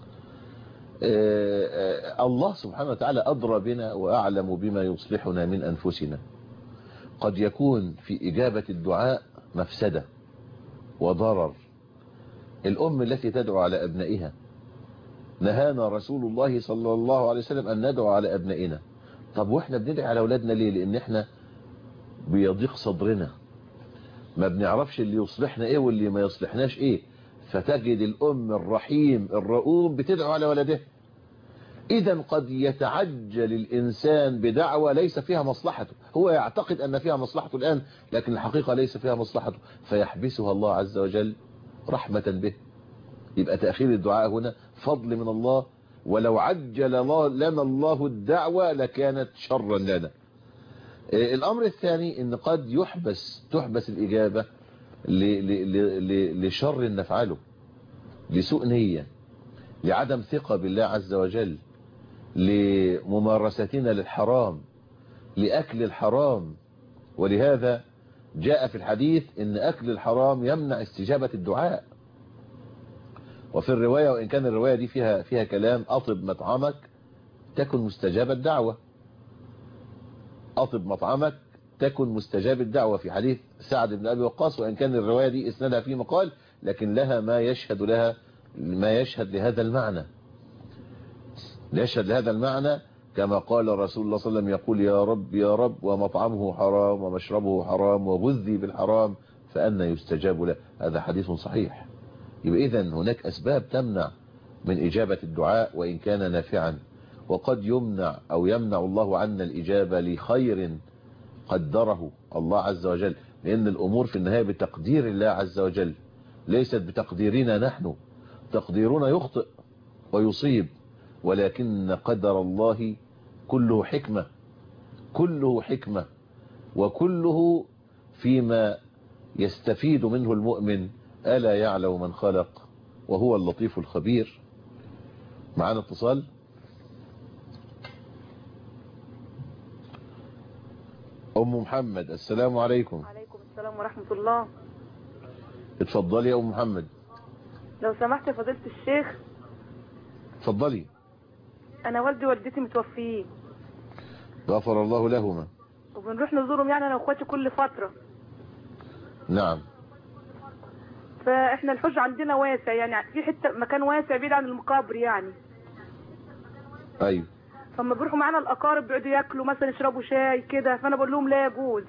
الله سبحانه وتعالى أدرى بنا وأعلم بما يصلحنا من أنفسنا. قد يكون في إجابة الدعاء مفسدة وضرر. الأم التي تدعو على أبنائها، نهانا رسول الله صلى الله عليه وسلم أن ندعو على أبنائنا. طب وإحنا بندعي على أولادنا ليه؟ لأن إحنا بيضيق صدرنا، ما بنعرفش اللي يصلحنا إيه واللي ما يصلحناش إيه. فتجد الأم الرحيم الرؤوم بتدعو على ولده. إذا قد يتعجل الإنسان بدعوة ليس فيها مصلحته، هو يعتقد أن فيها مصلحته الآن لكن الحقيقة ليس فيها مصلحته، فيحبسها الله عز وجل رحمة به. يبقى تأخير الدعاء هنا فضل من الله، ولو عجل لنا الله الدعوة لكانت شرا لنا. الأمر الثاني أن قد تحبس الإجابة لشر نفعله، لسوء نية. لعدم ثقة بالله عز وجل، لممارستنا للحرام، لأكل الحرام. ولهذا جاء في الحديث إن أكل الحرام يمنع استجابة الدعاء. وفي الرواية، وإن كان الرواية دي فيها كلام، أطب مطعمك تكن مستجاب الدعوة. أطب مطعمك تكن مستجاب الدعوة، في حديث سعد بن أبي وقاص، وإن كان الرواية دي إسنادها فيه مقال، لكن لها ما يشهد لهذا المعنى. يشهد لهذا المعنى كما قال رسول الله صلى الله عليه وسلم، يقول يا رب يا رب ومطعمه حرام ومشربه حرام وغذي بالحرام فأنا يستجاب له. هذا حديث صحيح. يبقى إذن هناك أسباب تمنع من إجابة الدعاء وإن كان نافعا، وقد يمنع أو يمنع الله عنا الإجابة لخير قدره الله عز وجل، لأن الأمور في النهاية بتقدير الله عز وجل، ليست بتقديرنا نحن. تقديرنا يخطئ ويصيب، ولكن قدر الله كله حكمة، كله حكمة، وكله فيما يستفيد منه المؤمن. ألا يعلم من خلق وهو اللطيف الخبير. معنا اتصال. أم محمد، السلام عليكم. وعليكم السلام ورحمة الله. اتفضلي يا أم محمد. لو سمحت يا فضيلة الشيخ. اتفضلي. أنا والدي ووالدتي متوفيين. غفر الله لهما. وبنروح نزورهم يعني أنا وأخواتي كل فترة. نعم. فإحنا الحج عندنا واسع، يعني في حتة مكان واسع بعيد عن المقابر يعني. أيوه. فلما بيروحوا معانا الأقارب بيقعدوا ياكلوا مثلا يشربوا شاي كده، فأنا بقول لهم لا يجوز.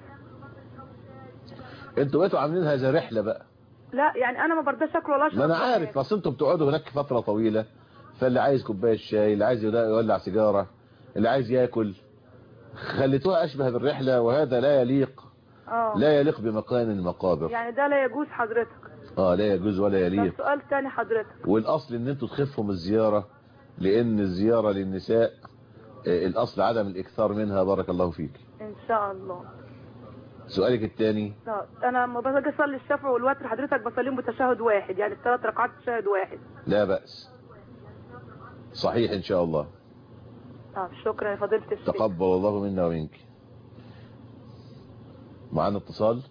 انتوا بقيتوا عاملينها زي رحلة بقى. لا يعني أنا ما برضاش أكل ولا أشرب. ما أنا عارف، أصل انتوا بتقعدوا هناك فترة طويلة، فاللي عايز كوباية شاي، اللي عايز يولع سيجارة، اللي عايز ياكل، خليتوها أشبه بالرحلة، وهذا لا يليق. لا يليق بمكان المقابر. يعني ده لا يجوز حضرتك. لا يجوز ولا يليق. سؤال تاني حضرتك. والأصل ان انتوا تخفوا من الزيارة، لأن الزيارة للنساء الأصل عدم الإكثار منها. بارك الله فيك. إن شاء الله. سؤالك الثاني. أنا لما باجي أصلي الشفع والوتر حضرتك بصليهم بتشهد واحد، يعني الثلاث ركعات تشهد واحد. لا بأس، صحيح إن شاء الله. شكرا يا فضيلة الشيخ. تقبل الله منا ومنك. معنا اتصال.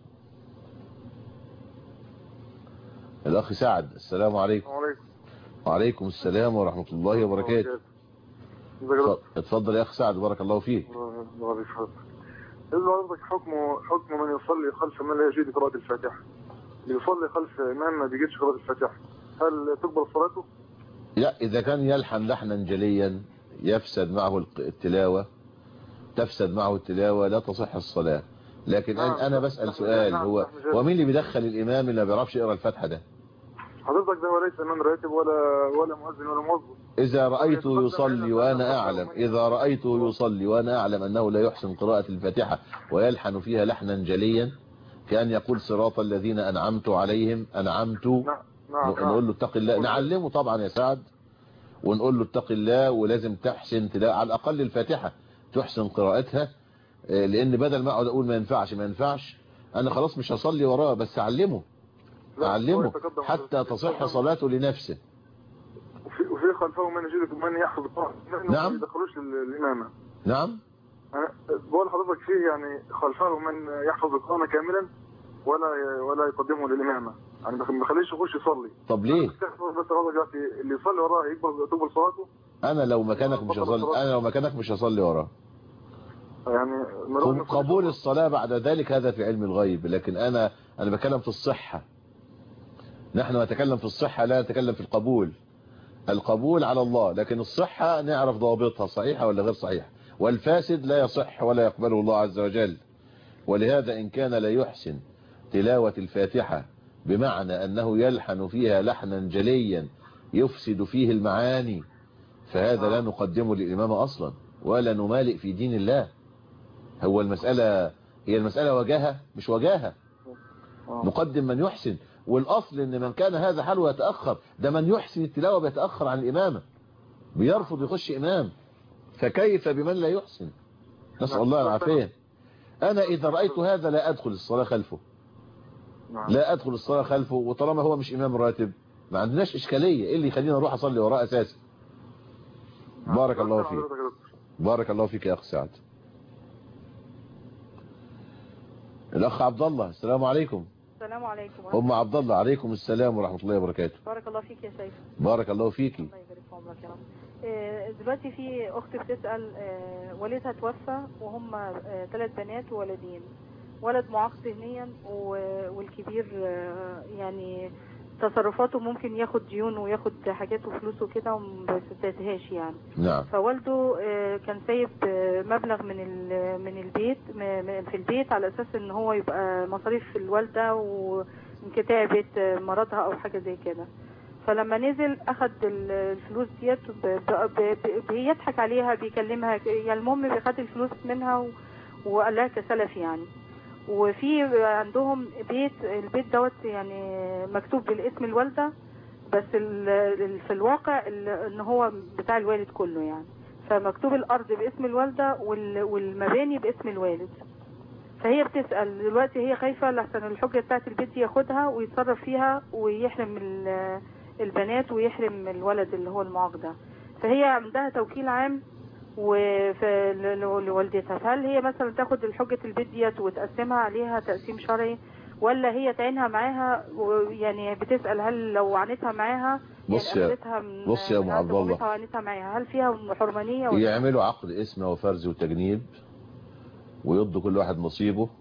الأخ سعد، السلام عليكم. وعليكم السلام ورحمة الله وبركاته. اتفضل يا أخ سعد، بارك الله فيك. إذا عندك حكم من يصلي خلف من لا يجيد قراءة الفاتحة، يصلي خلف إمام ما بيجيدش قراءة الفاتحة، هل تقبل صلاته؟ لا، إذا كان يلحن لحنا جليا يفسد معه التلاوة، تفسد معه التلاوة، لا تصح الصلاة. لكن أنا بسأل سؤال، هو مين اللي بيدخل الإمام اللي ما بيعرفش يقرأ الفاتحة ده؟ حضرتك ده وليس إمام راتب ولا مؤذن ولا موظف. إذا رأيته يصلي وأنا أعلم، إذا رأيته يصلي وأنا أعلم أنه لا يحسن قراءة الفاتحة ويلحن فيها لحنا جليا، كان يقول صراط الذين أنعمت عليهم، أنعمت، نقول له اتق الله، نعلمه طبعا يا سعد، ونقول له اتق الله ولازم تحسن تلاقي على الأقل الفاتحة تحسن قراءتها، لأن بدل ما أقعد أقول ما ينفعش، أنا خلاص مش هصلي وراه، بس أعلمه حتى تصح صلاته لنفسه. وفي خلفه من يجيد من يحفظ القرآن. نعم. ما يدخلوش الإمامة. نعم. بقول حضرتك فيه يعني خلفه من يحفظ القرآن كاملا ولا يقدمه للإمامة، يعني ما بيخليش يخش يصلي. طب ليه؟ بس دلوقتي اللي يصلي وراه تقبل صلاته. أنا لو مكانك مش هصلي وراه. يعني قبول الصلاة بعد ذلك هذا في علم الغيب، لكن أنا بتكلم في الصحة. نحن نتكلم في الصحة، لا نتكلم في القبول. القبول على الله، لكن الصحة نعرف ضوابطها صحيحة ولا غير صحيحة، والفاسد لا يصح ولا يقبله الله عز وجل. ولهذا إن كان لا يحسن تلاوة الفاتحة بمعنى أنه يلحن فيها لحنا جليا يفسد فيه المعاني، فهذا لا نقدمه للإمامة أصلا ولا نمالئ في دين الله. هي المسألة وجاهة مش وجاهة، نقدم من يحسن. والأصل إن من كان هذا حاله يتأخر، ده من يحسن التلاوة بيتأخر عن الإمامة، بيرفض يخش إمام، فكيف بمن لا يحسن؟ نسأل الله العافية. أنا إذا رأيت هذا لا أدخل الصلاة خلفه، لا أدخل الصلاة خلفه، وطالما هو مش إمام راتب ما عندناش إشكالية. إيه اللي يخلينا نروح أصلي وراه أساسا؟ بارك الله فيك. بارك الله فيك يا أخ سعد. الأخ عبد الله، السلام عليكم. السلام عليكم. أم عبد الله، عليكم السلام ورحمة الله وبركاته. بارك الله فيك يا شيخ. بارك الله فيكي. الله يبارك في عمرك يا رب. دلوقتي في أخت بتسأل، والدها توفى وهم 3 بنات وولدين، ولد معاق ذهنيا والكبير يعني تصرفاته ممكن ياخد ديون وياخد حاجات وفلوس وكده وما بيسددهاش يعني. نعم. فوالده كان سايب مبلغ من البيت في البيت على اساس ان هو يبقى مصاريف الوالده وانكتابه مرضها او حاجه زي كده. فلما نزل اخد الفلوس ديت بيضحك عليها بيكلمها يعني المهم خد الفلوس منها وقال لها كسلف يعني. وفي عندهم البيت دوت يعني مكتوب بالاسم الوالده بس في الواقع ان هو بتاع الوالد كله يعني. فمكتوب الارض باسم الوالده والمباني باسم الوالد. فهي بتسأل دلوقتي، هي خايفه لحسن الحجه بتاعت البيت دي ياخدها ويتصرف فيها ويحرم البنات ويحرم الولد اللي هو المعاق ده. فهي عندها توكيل عام لوالدتها، فهل هي مثلا تاخد الحجة البيت ديت وتقسمها عليها تقسيم شرعي ولا هي تعينها معاها؟ يعني بتسأل هل لو عانتها معاها بص يا ام عبد الله، عانتها معاها هل فيها حرمانية ولا؟ يعملوا عقد اسمه وفرز وتجنيب ويضوا كل واحد نصيبه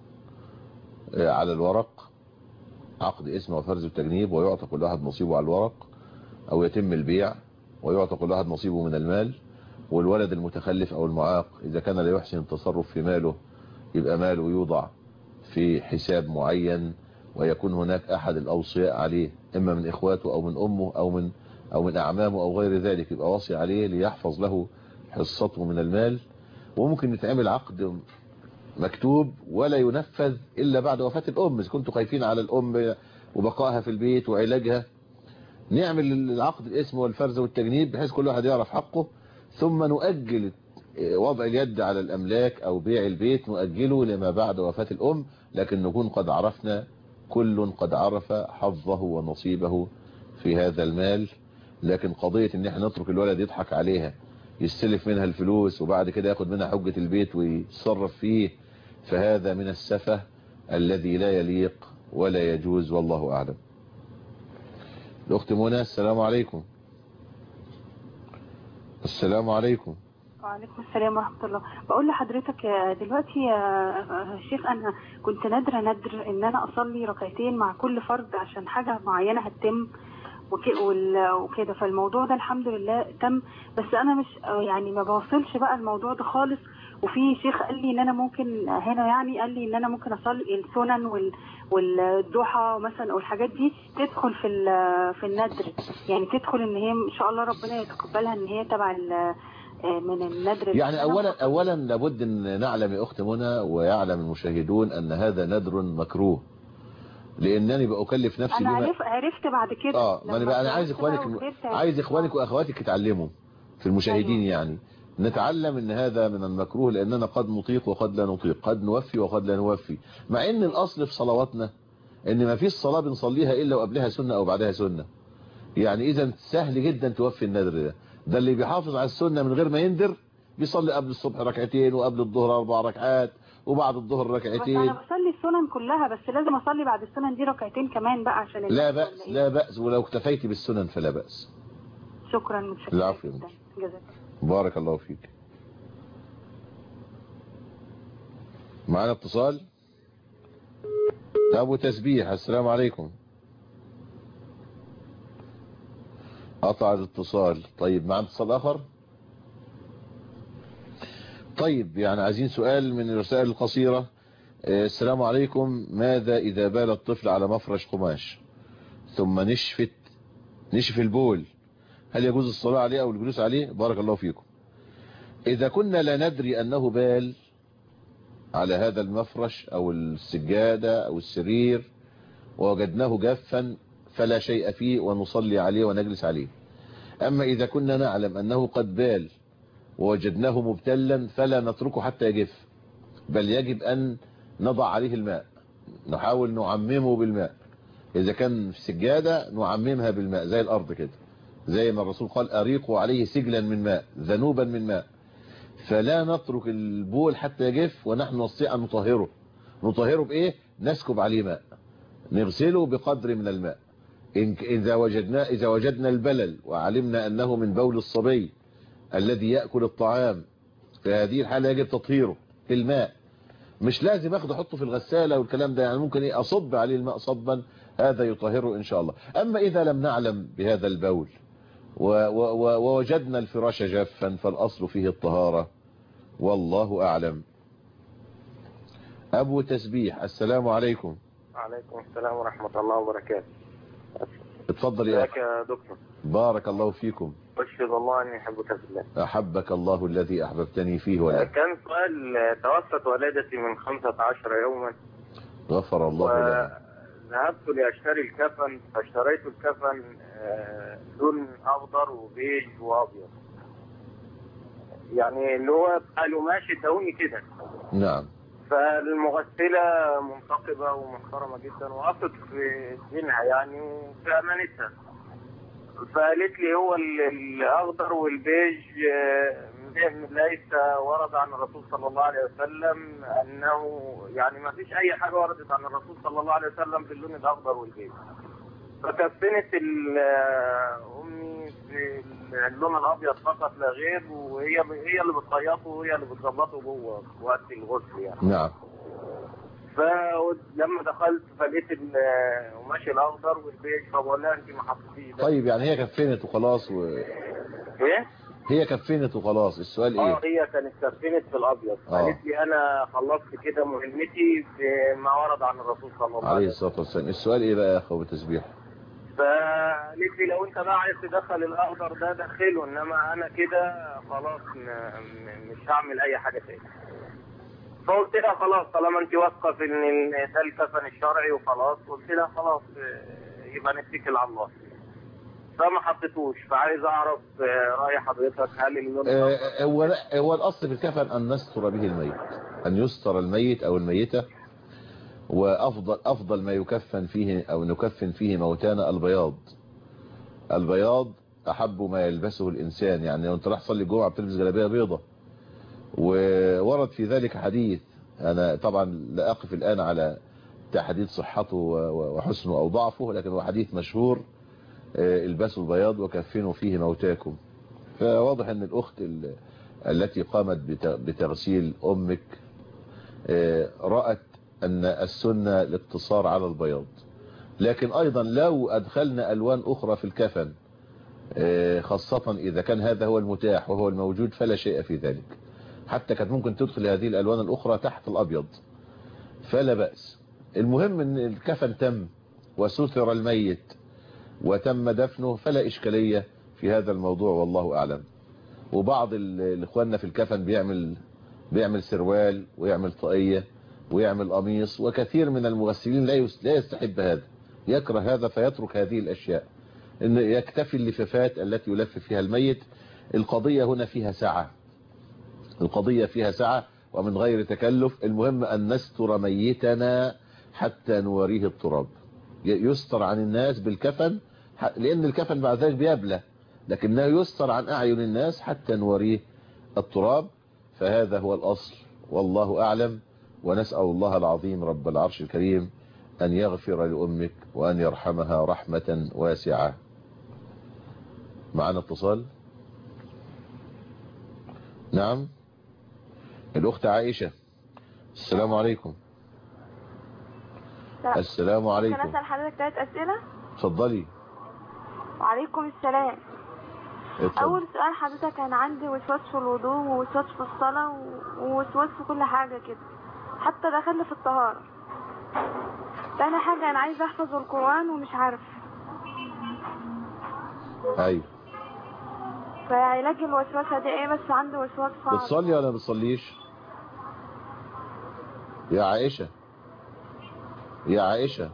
على الورق، عقد اسمه وفرز وتجنيب ويعطى كل واحد نصيبه على الورق، او يتم البيع ويعطى كل واحد نصيبه من المال. والولد المتخلف او المعاق اذا كان لا يحسن التصرف في ماله يبقى ماله يوضع في حساب معين ويكون هناك احد الاوصياء عليه اما من اخواته او من امه او من اعمامه او غير ذلك، يبقى وصي عليه ليحفظ له حصته من المال. وممكن يتعمل عقد مكتوب ولا ينفذ الا بعد وفاة الام. اذا كنتوا خايفين على الام وبقائها في البيت وعلاجها، نعمل العقد الاسم والفرز والتجنيب بحيث كل واحد يعرف حقه، ثم نؤجل وضع اليد على الأملاك أو بيع البيت، نؤجله لما بعد وفاة الأم، لكن نكون قد عرفنا كل قد عرف حظه ونصيبه في هذا المال. لكن قضية ان احنا نترك الولد يضحك عليها يستلف منها الفلوس وبعد كده ياخد منها حجة البيت ويتصرف فيه، فهذا من السفه الذي لا يليق ولا يجوز، والله أعلم. الأخت منى، السلام عليكم. السلام عليكم. وعليكم السلام ورحمة الله. بقول لحضرتك دلوقتي يا شيخ، أنا كنت نادرة إن أنا أصلي ركعتين مع كل فرد عشان حاجة معينة هتتم وكده، فالموضوع ده الحمد لله تم، بس أنا مش يعني ما بوصلش بقى الموضوع ده خالص. وفي شيخ قال لي إن أنا ممكن هنا يعني قال لي إن أنا ممكن أصلي السنن والضحى مثلا والحاجات دي تدخل في النذر، يعني تدخل إن هي إن شاء الله ربنا يتقبلها إن هي تبع من النذر. يعني اولا لابد ان نعلم يا اخت منى ويعلم المشاهدون ان هذا نذر مكروه، لانني بأكلف نفسي انا عرفت بعد كده. ما انا عايز اخوانك واخواتك يتعلموا في المشاهدين. أيوة. يعني نتعلم ان هذا من المكروه، لاننا قد نطيق وقد لا نطيق، قد نوفي وقد لا نوفي، مع ان الاصل في صلواتنا ان ما فيش صلاة بنصليها الا وقبلها سنة او بعدها سنة. يعني اذا سهل جدا توفي النذر ده اللي بيحافظ على السنة من غير ما يندر بيصلي قبل الصبح ركعتين وقبل الظهر 4 ركعات وبعد الظهر ركعتين. بس انا بصلي السنن كلها، بس لازم اصلي بعد السنن دي ركعتين كمان بقى عشان لا بأس لا بأس، ولو اكتفيت بالسنن فلا بأس. شكرا متشكرة. العفو. بارك الله فيك. معنا اتصال ابو تسبيح، السلام عليكم. قطع الاتصال. طيب معنا اتصال اخر. طيب يعني عايزين سؤال من الرسائل القصيرة. السلام عليكم، ماذا إذا بال الطفل على مفرش قماش ثم نشف البول، هل يجوز الصلاة عليه أو الجلوس عليه؟ بارك الله فيكم. إذا كنا لا ندري أنه بال على هذا المفرش أو السجادة أو السرير ووجدناه جافا فلا شيء فيه ونصلي عليه ونجلس عليه. أما إذا كنا نعلم أنه قد بال ووجدناه مبتلا فلا نتركه حتى يجف، بل يجب أن نضع عليه الماء، نحاول نعممه بالماء إذا كان في سجادة نعممها بالماء زي الأرض كده، زي ما الرسول قال أريقوا عليه سجلا من ماء، ذنوبا من ماء. فلا نترك البول حتى يجف ونحن نستطيع أن نطهره. نطهره بإيه؟ نسكب عليه ماء، نغسله بقدر من الماء. إذا وجدنا البلل وعلمنا أنه من بول الصبي الذي يأكل الطعام، في هذه الحالة يجب تطهيره بالماء. مش لازم اخده احطه في الغسالة والكلام ده، يعني ممكن اصب عليه الماء صبا، هذا يطهره ان شاء الله. اما اذا لم نعلم بهذا البول ووجدنا الفراش جافا فالاصل فيه الطهارة، والله اعلم. ابو تسبيح، السلام عليكم. وعليكم السلام ورحمة الله وبركاته. اتفضل يا أخي. يا دكتور. بارك الله فيكم. أشهد الله أني أحبك في الله. أحبك الله الذي أحببتني فيه ولا. كان سؤال، توفت والدتي من 15 يوما. غفر الله لها. ذهبت لأشتري الكفن، فاشتريت الكفن لون أخضر وبيج وأبيض، يعني اللي هو بتاع القماش الدهوني كده. نعم. فالمغسلة منتقبة ومحترمة جدا، وقفت في دينها يعني وفي أمانتها، فقالت لي هو الأخضر والبيج ليس ورد عن الرسول صلى الله عليه وسلم أنه، يعني ما فيش أي حاجة وردت عن الرسول صلى الله عليه وسلم باللون الأخضر والبيج. فكفنت أمي في اللون الأبيض فقط لا غير، وهي اللي بتخيطه وهي اللي بتظبطه جوه وقت الغسل يعني. نعم. فلما دخلت فلقيت القماش الأخضر والبيج، فبقول لها أنت ما حطيتيش. طيب يعني هي كفنت وخلاص إيه؟ هي كفنت وخلاص، السؤال ايه؟ هي كانت كفنت في الابيض. قالت لي انا خلصت كده مهمتي بما ورد عن الرسول صلى الله عليه الصلاه والسلام. السؤال ايه بقى يا اخو بالتسبيح؟ فقالت لي لو انت بقى عايز تدخل الاخضر ده دخله، انما انا كده خلاص مش هعمل اي حاجه تاني. فقلت لها خلاص طالما انت واثقه في ان ده الكفن الشرعي وخلاص، قلت لها خلاص يبقى نتكل على الله. فما حطيتوش، فعايز اعرف راي حضرتك هل اللون هو الاصل في الكفن ان نستر به الميت، ان يستر الميت او الميتة. وافضل ما يكفن فيه او نكفن فيه موتانا البياض احب ما يلبسه الانسان. يعني لو انت راح تصلي الجمعه بتلبس جلابيه بيضه، وورد في ذلك حديث، انا طبعا لا اقف الان على تحديد صحته وحسنه او ضعفه، لكن هو حديث مشهور، البسوا البياض وكفنوا فيه موتاكم. فواضح ان الاخت التي قامت بتغسيل امك رأت ان السنة الاقتصار على البياض، لكن ايضا لو ادخلنا الوان اخرى في الكفن، خاصة اذا كان هذا هو المتاح وهو الموجود، فلا شيء في ذلك. حتى كانت ممكن تدخل هذه الالوان الاخرى تحت الابيض، فلا بأس. المهم ان الكفن تم وستر الميت وتم دفنه، فلا إشكالية في هذا الموضوع، والله أعلم. وبعض الإخواننا في الكفن بيعمل سروال ويعمل طاقية ويعمل قميص، وكثير من المغسلين لا يستحب هذا، يكره هذا فيترك هذه الأشياء، إن يكتفي اللفافات التي يلف فيها الميت. القضية هنا فيها سعة ومن غير تكلف. المهم أن نستر ميتنا حتى نوريه التراب، يستر عن الناس بالكفن، لأن الكفن بعد ذلك بيبلى، لكنه يستر عن أعين الناس حتى نوريه التراب. فهذا هو الأصل، والله أعلم. ونسأل الله العظيم رب العرش الكريم أن يغفر لأمك وأن يرحمها رحمة واسعة. معنا اتصال؟ نعم، الأخت عائشة، السلام عليكم. السلام عليكم. ممكن أسأل حضرتك 3 أسئلة؟ اتفضلي. وعليكم السلام. اتفضل. أول سؤال حضرتك، أنا عندي وسواس في الوضوء ووسواس في الصلاة ووسواس في كل حاجة كده، حتى دخل في الطهارة. تاني حاجة أنا عايزة أحفظ القرآن ومش عارفة. أيوة. فعلاج الوسواسة دي إيه؟ بس عندي وسواس صعب. بتصلي ولا بتصليش يا عائشة؟ يا عائشة،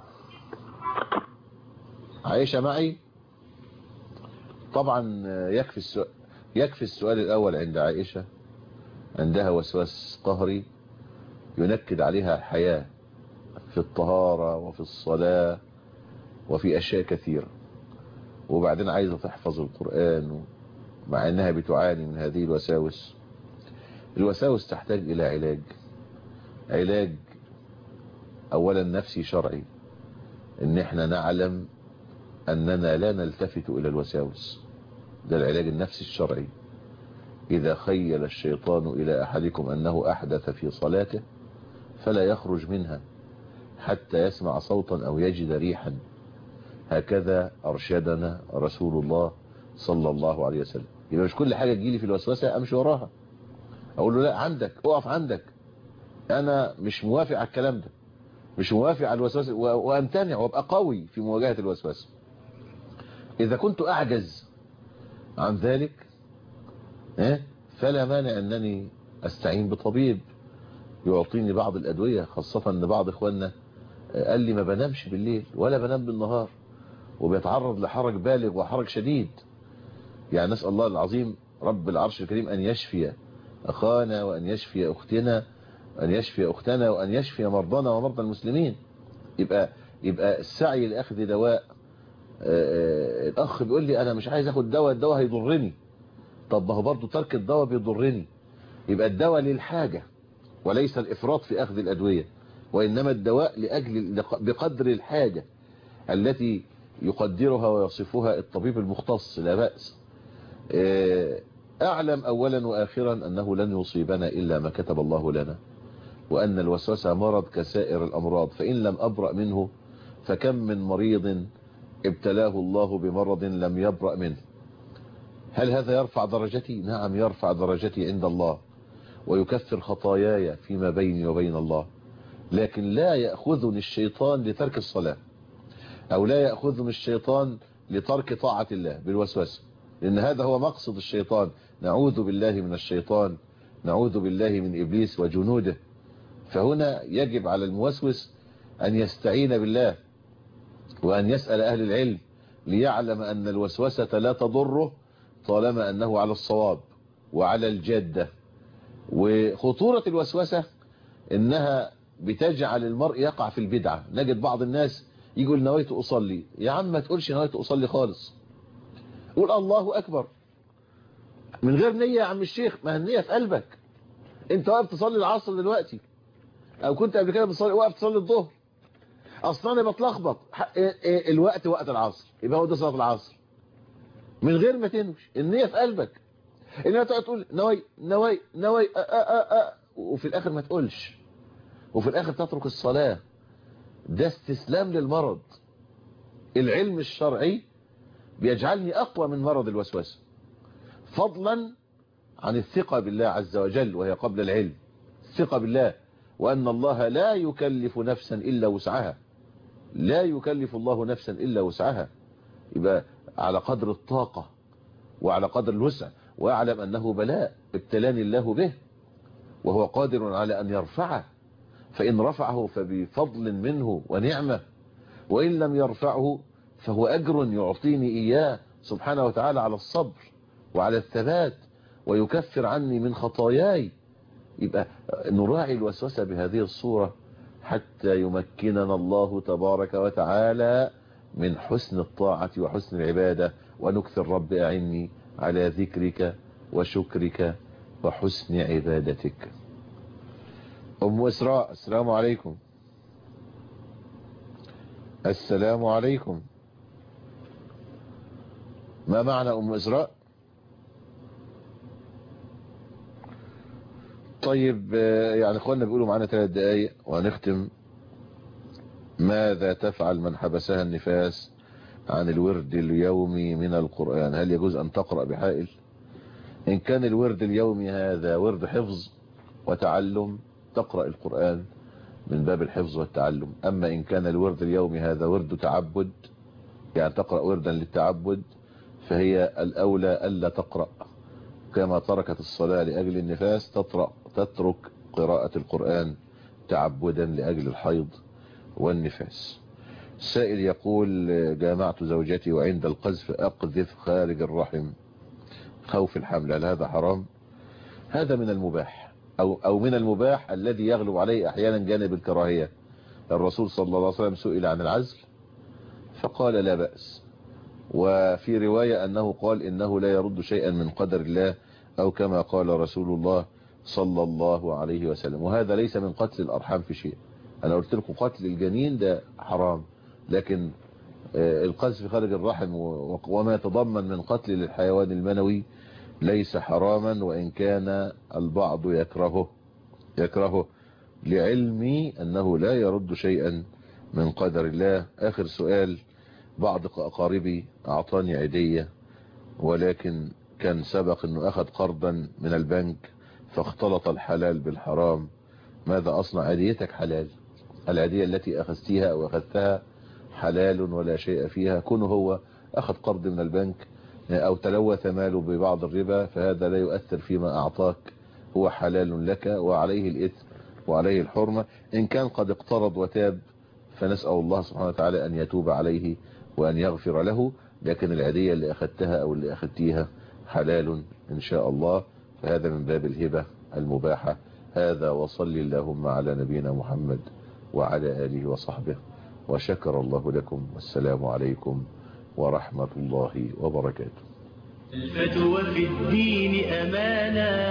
عائشة معي؟ طبعا يكفي السؤال الأول عند عائشة، عندها وسواس قهري ينكد عليها الحياة في الطهارة وفي الصلاة وفي أشياء كثيرة، وبعدين عايزة تحفظ القرآن مع أنها بتعاني من هذه الوساوس. الوساوس تحتاج إلى علاج أولا نفسي شرعي، إن احنا نعلم أننا لا نلتفت إلى الوساوس، ده العلاج النفسي الشرعي. إذا خيل الشيطان إلى أحدكم أنه أحدث في صلاته فلا يخرج منها حتى يسمع صوتا أو يجد ريحا، هكذا أرشدنا رسول الله صلى الله عليه وسلم. يبقى مش كل حاجة تجيلي في الوسوسة أمشي وراها، أقول له لا، عندك، أقف عندك، أنا مش موافق على الكلام ده، مش موافق على الوسوسة، وأمتنع وأبقى قوي في مواجهة الوسوسة. إذا كنت أعجز عن ذلك فلا مانع أنني أستعين بطبيب يعطيني بعض الأدوية، خاصة أن بعض إخواننا قال لي ما بنامش بالليل ولا بنام بالنهار، وبيتعرض لحرج بالغ وحرج شديد. يعني نسأل الله العظيم رب العرش الكريم أن يشفي أخانا وأن يشفي أختنا وأن يشفي أختنا وأن يشفي مرضانا ومرضى المسلمين. يبقى السعي لأخذ دواء. الأخ بيقول لي أنا مش عايز أخذ دواء، الدواء هيضرني. طب ما هو برضه ترك الدواء بيضرني. يبقى الدواء للحاجة وليس الإفراط في أخذ الأدوية، وإنما الدواء بقدر الحاجة التي يقدرها ويصفها الطبيب المختص، لا بأس. أعلم أولا وآخرا أنه لن يصيبنا إلا ما كتب الله لنا، وأن الوسوسة مرض كسائر الأمراض، فإن لم أبرأ منه فكم من مريض ابتلاه الله بمرض لم يبرأ منه. هل هذا يرفع درجتي؟ نعم يرفع درجتي عند الله ويكفر خطاياي فيما بيني وبين الله، لكن لا يأخذني الشيطان لترك الصلاة، أو لا يأخذني الشيطان لترك طاعة الله بالوسوسة، لأن هذا هو مقصد الشيطان. نعوذ بالله من الشيطان، نعوذ بالله من إبليس وجنوده. فهنا يجب على الموسوس أن يستعين بالله وأن يسأل أهل العلم ليعلم أن الوسوسة لا تضره طالما أنه على الصواب وعلى الجادة. وخطورة الوسوسة إنها بتجعل المرء يقع في البدعة. نجد بعض الناس يقول نويت أصلي، يا عم ما تقولش نويت أصلي خالص، قول الله أكبر من غير نية يا عم الشيخ، ما النية في قلبك. انت واقف تصلي العصر دلوقتي، او كنت قبل كده واقف تصلي الظهر، اصلا انا بتلخبط الوقت وقت العصر، يبقى هو ده صلاة العصر، من غير ما تنوش. النية في قلبك، انها تقعد تقول نوي وفي الاخر ما تقولش، وفي الاخر تترك الصلاة. ده استسلام للمرض. العلم الشرعي بيجعلني اقوى من مرض الوسوسة، فضلا عن الثقة بالله عز وجل، وهي قبل العلم. الثقة بالله، وأن الله لا يكلف نفسا إلا وسعها، لا يكلف الله نفسا إلا وسعها. يبقى على قدر الطاقة وعلى قدر الوسع، وأعلم أنه بلاء ابتلاني الله به، وهو قادر على أن يرفعه، فإن رفعه فبفضل منه ونعمة، وإن لم يرفعه فهو أجر يعطيني إياه سبحانه وتعالى على الصبر وعلى الثبات، ويكفر عني من خطاياي. يبقى نراعي الوسوسة بهذه الصورة حتى يمكننا الله تبارك وتعالى من حسن الطاعة وحسن العبادة، ونكثر رب أعني على ذكرك وشكرك وحسن عبادتك. أم إسراء، السلام عليكم. السلام عليكم. ما معنى أم إسراء؟ طيب يعني اخواننا بيقولوا معانا 3 دقايق وهنختم. ماذا تفعل من حبسها النفاس عن الورد اليومي من القرآن؟ هل يجوز أن تقرأ بحائل؟ إن كان الورد اليومي هذا ورد حفظ وتعلم تقرأ القرآن من باب الحفظ والتعلم. أما إن كان الورد اليومي هذا ورد تعبد، يعني تقرأ وردا للتعبد، فهي الأولى ألا تقرأ، كما تركت الصلاة لأجل النفاس تترك قراءة القرآن تعبدا لأجل الحيض والنفاس. السائل يقول جامعت زوجتي وعند القذف أقذف خارج الرحم خوف الحمل، هل هذا حرام؟ هذا من المباح، أو من المباح الذي يغلب عليه أحيانا جانب الكراهية. الرسول صلى الله عليه وسلم سئل عن العزل فقال لا بأس. وفي رواية أنه قال إنه لا يرد شيئا من قدر الله، أو كما قال رسول الله صلى الله عليه وسلم. وهذا ليس من قتل الأرحام في شيء. أنا قلت لكم قتل الجنين ده حرام، لكن القذف خارج الرحم وما يتضمن من قتل للحيوان المنوي ليس حراما، وإن كان البعض يكرهه لعلمي أنه لا يرد شيئا من قدر الله. آخر سؤال: بعض أقاربي أعطاني عيدية، ولكن كان سبق أنه أخذ قرضا من البنك فاختلط الحلال بالحرام، ماذا أصنع؟ عيديتك حلال، العيدية التي أخذتها أو أخذتها حلال ولا شيء فيها. كونه هو أخذ قرض من البنك أو تلوث ماله ببعض الربا فهذا لا يؤثر فيما أعطاك، هو حلال لك وعليه الإثم وعليه الحرمة. إن كان قد اقترض وتاب فنسأل الله سبحانه وتعالى أن يتوب عليه وأن يغفر له، لكن العيدية اللي أخذتها أو اللي أخذتيها حلال إن شاء الله، فهذا من باب الهبة المباحة. هذا وصلي اللهم على نبينا محمد وعلى آله وصحبه، وشكر الله لكم، والسلام عليكم ورحمة الله وبركاته. الفتوى في الدين أمانة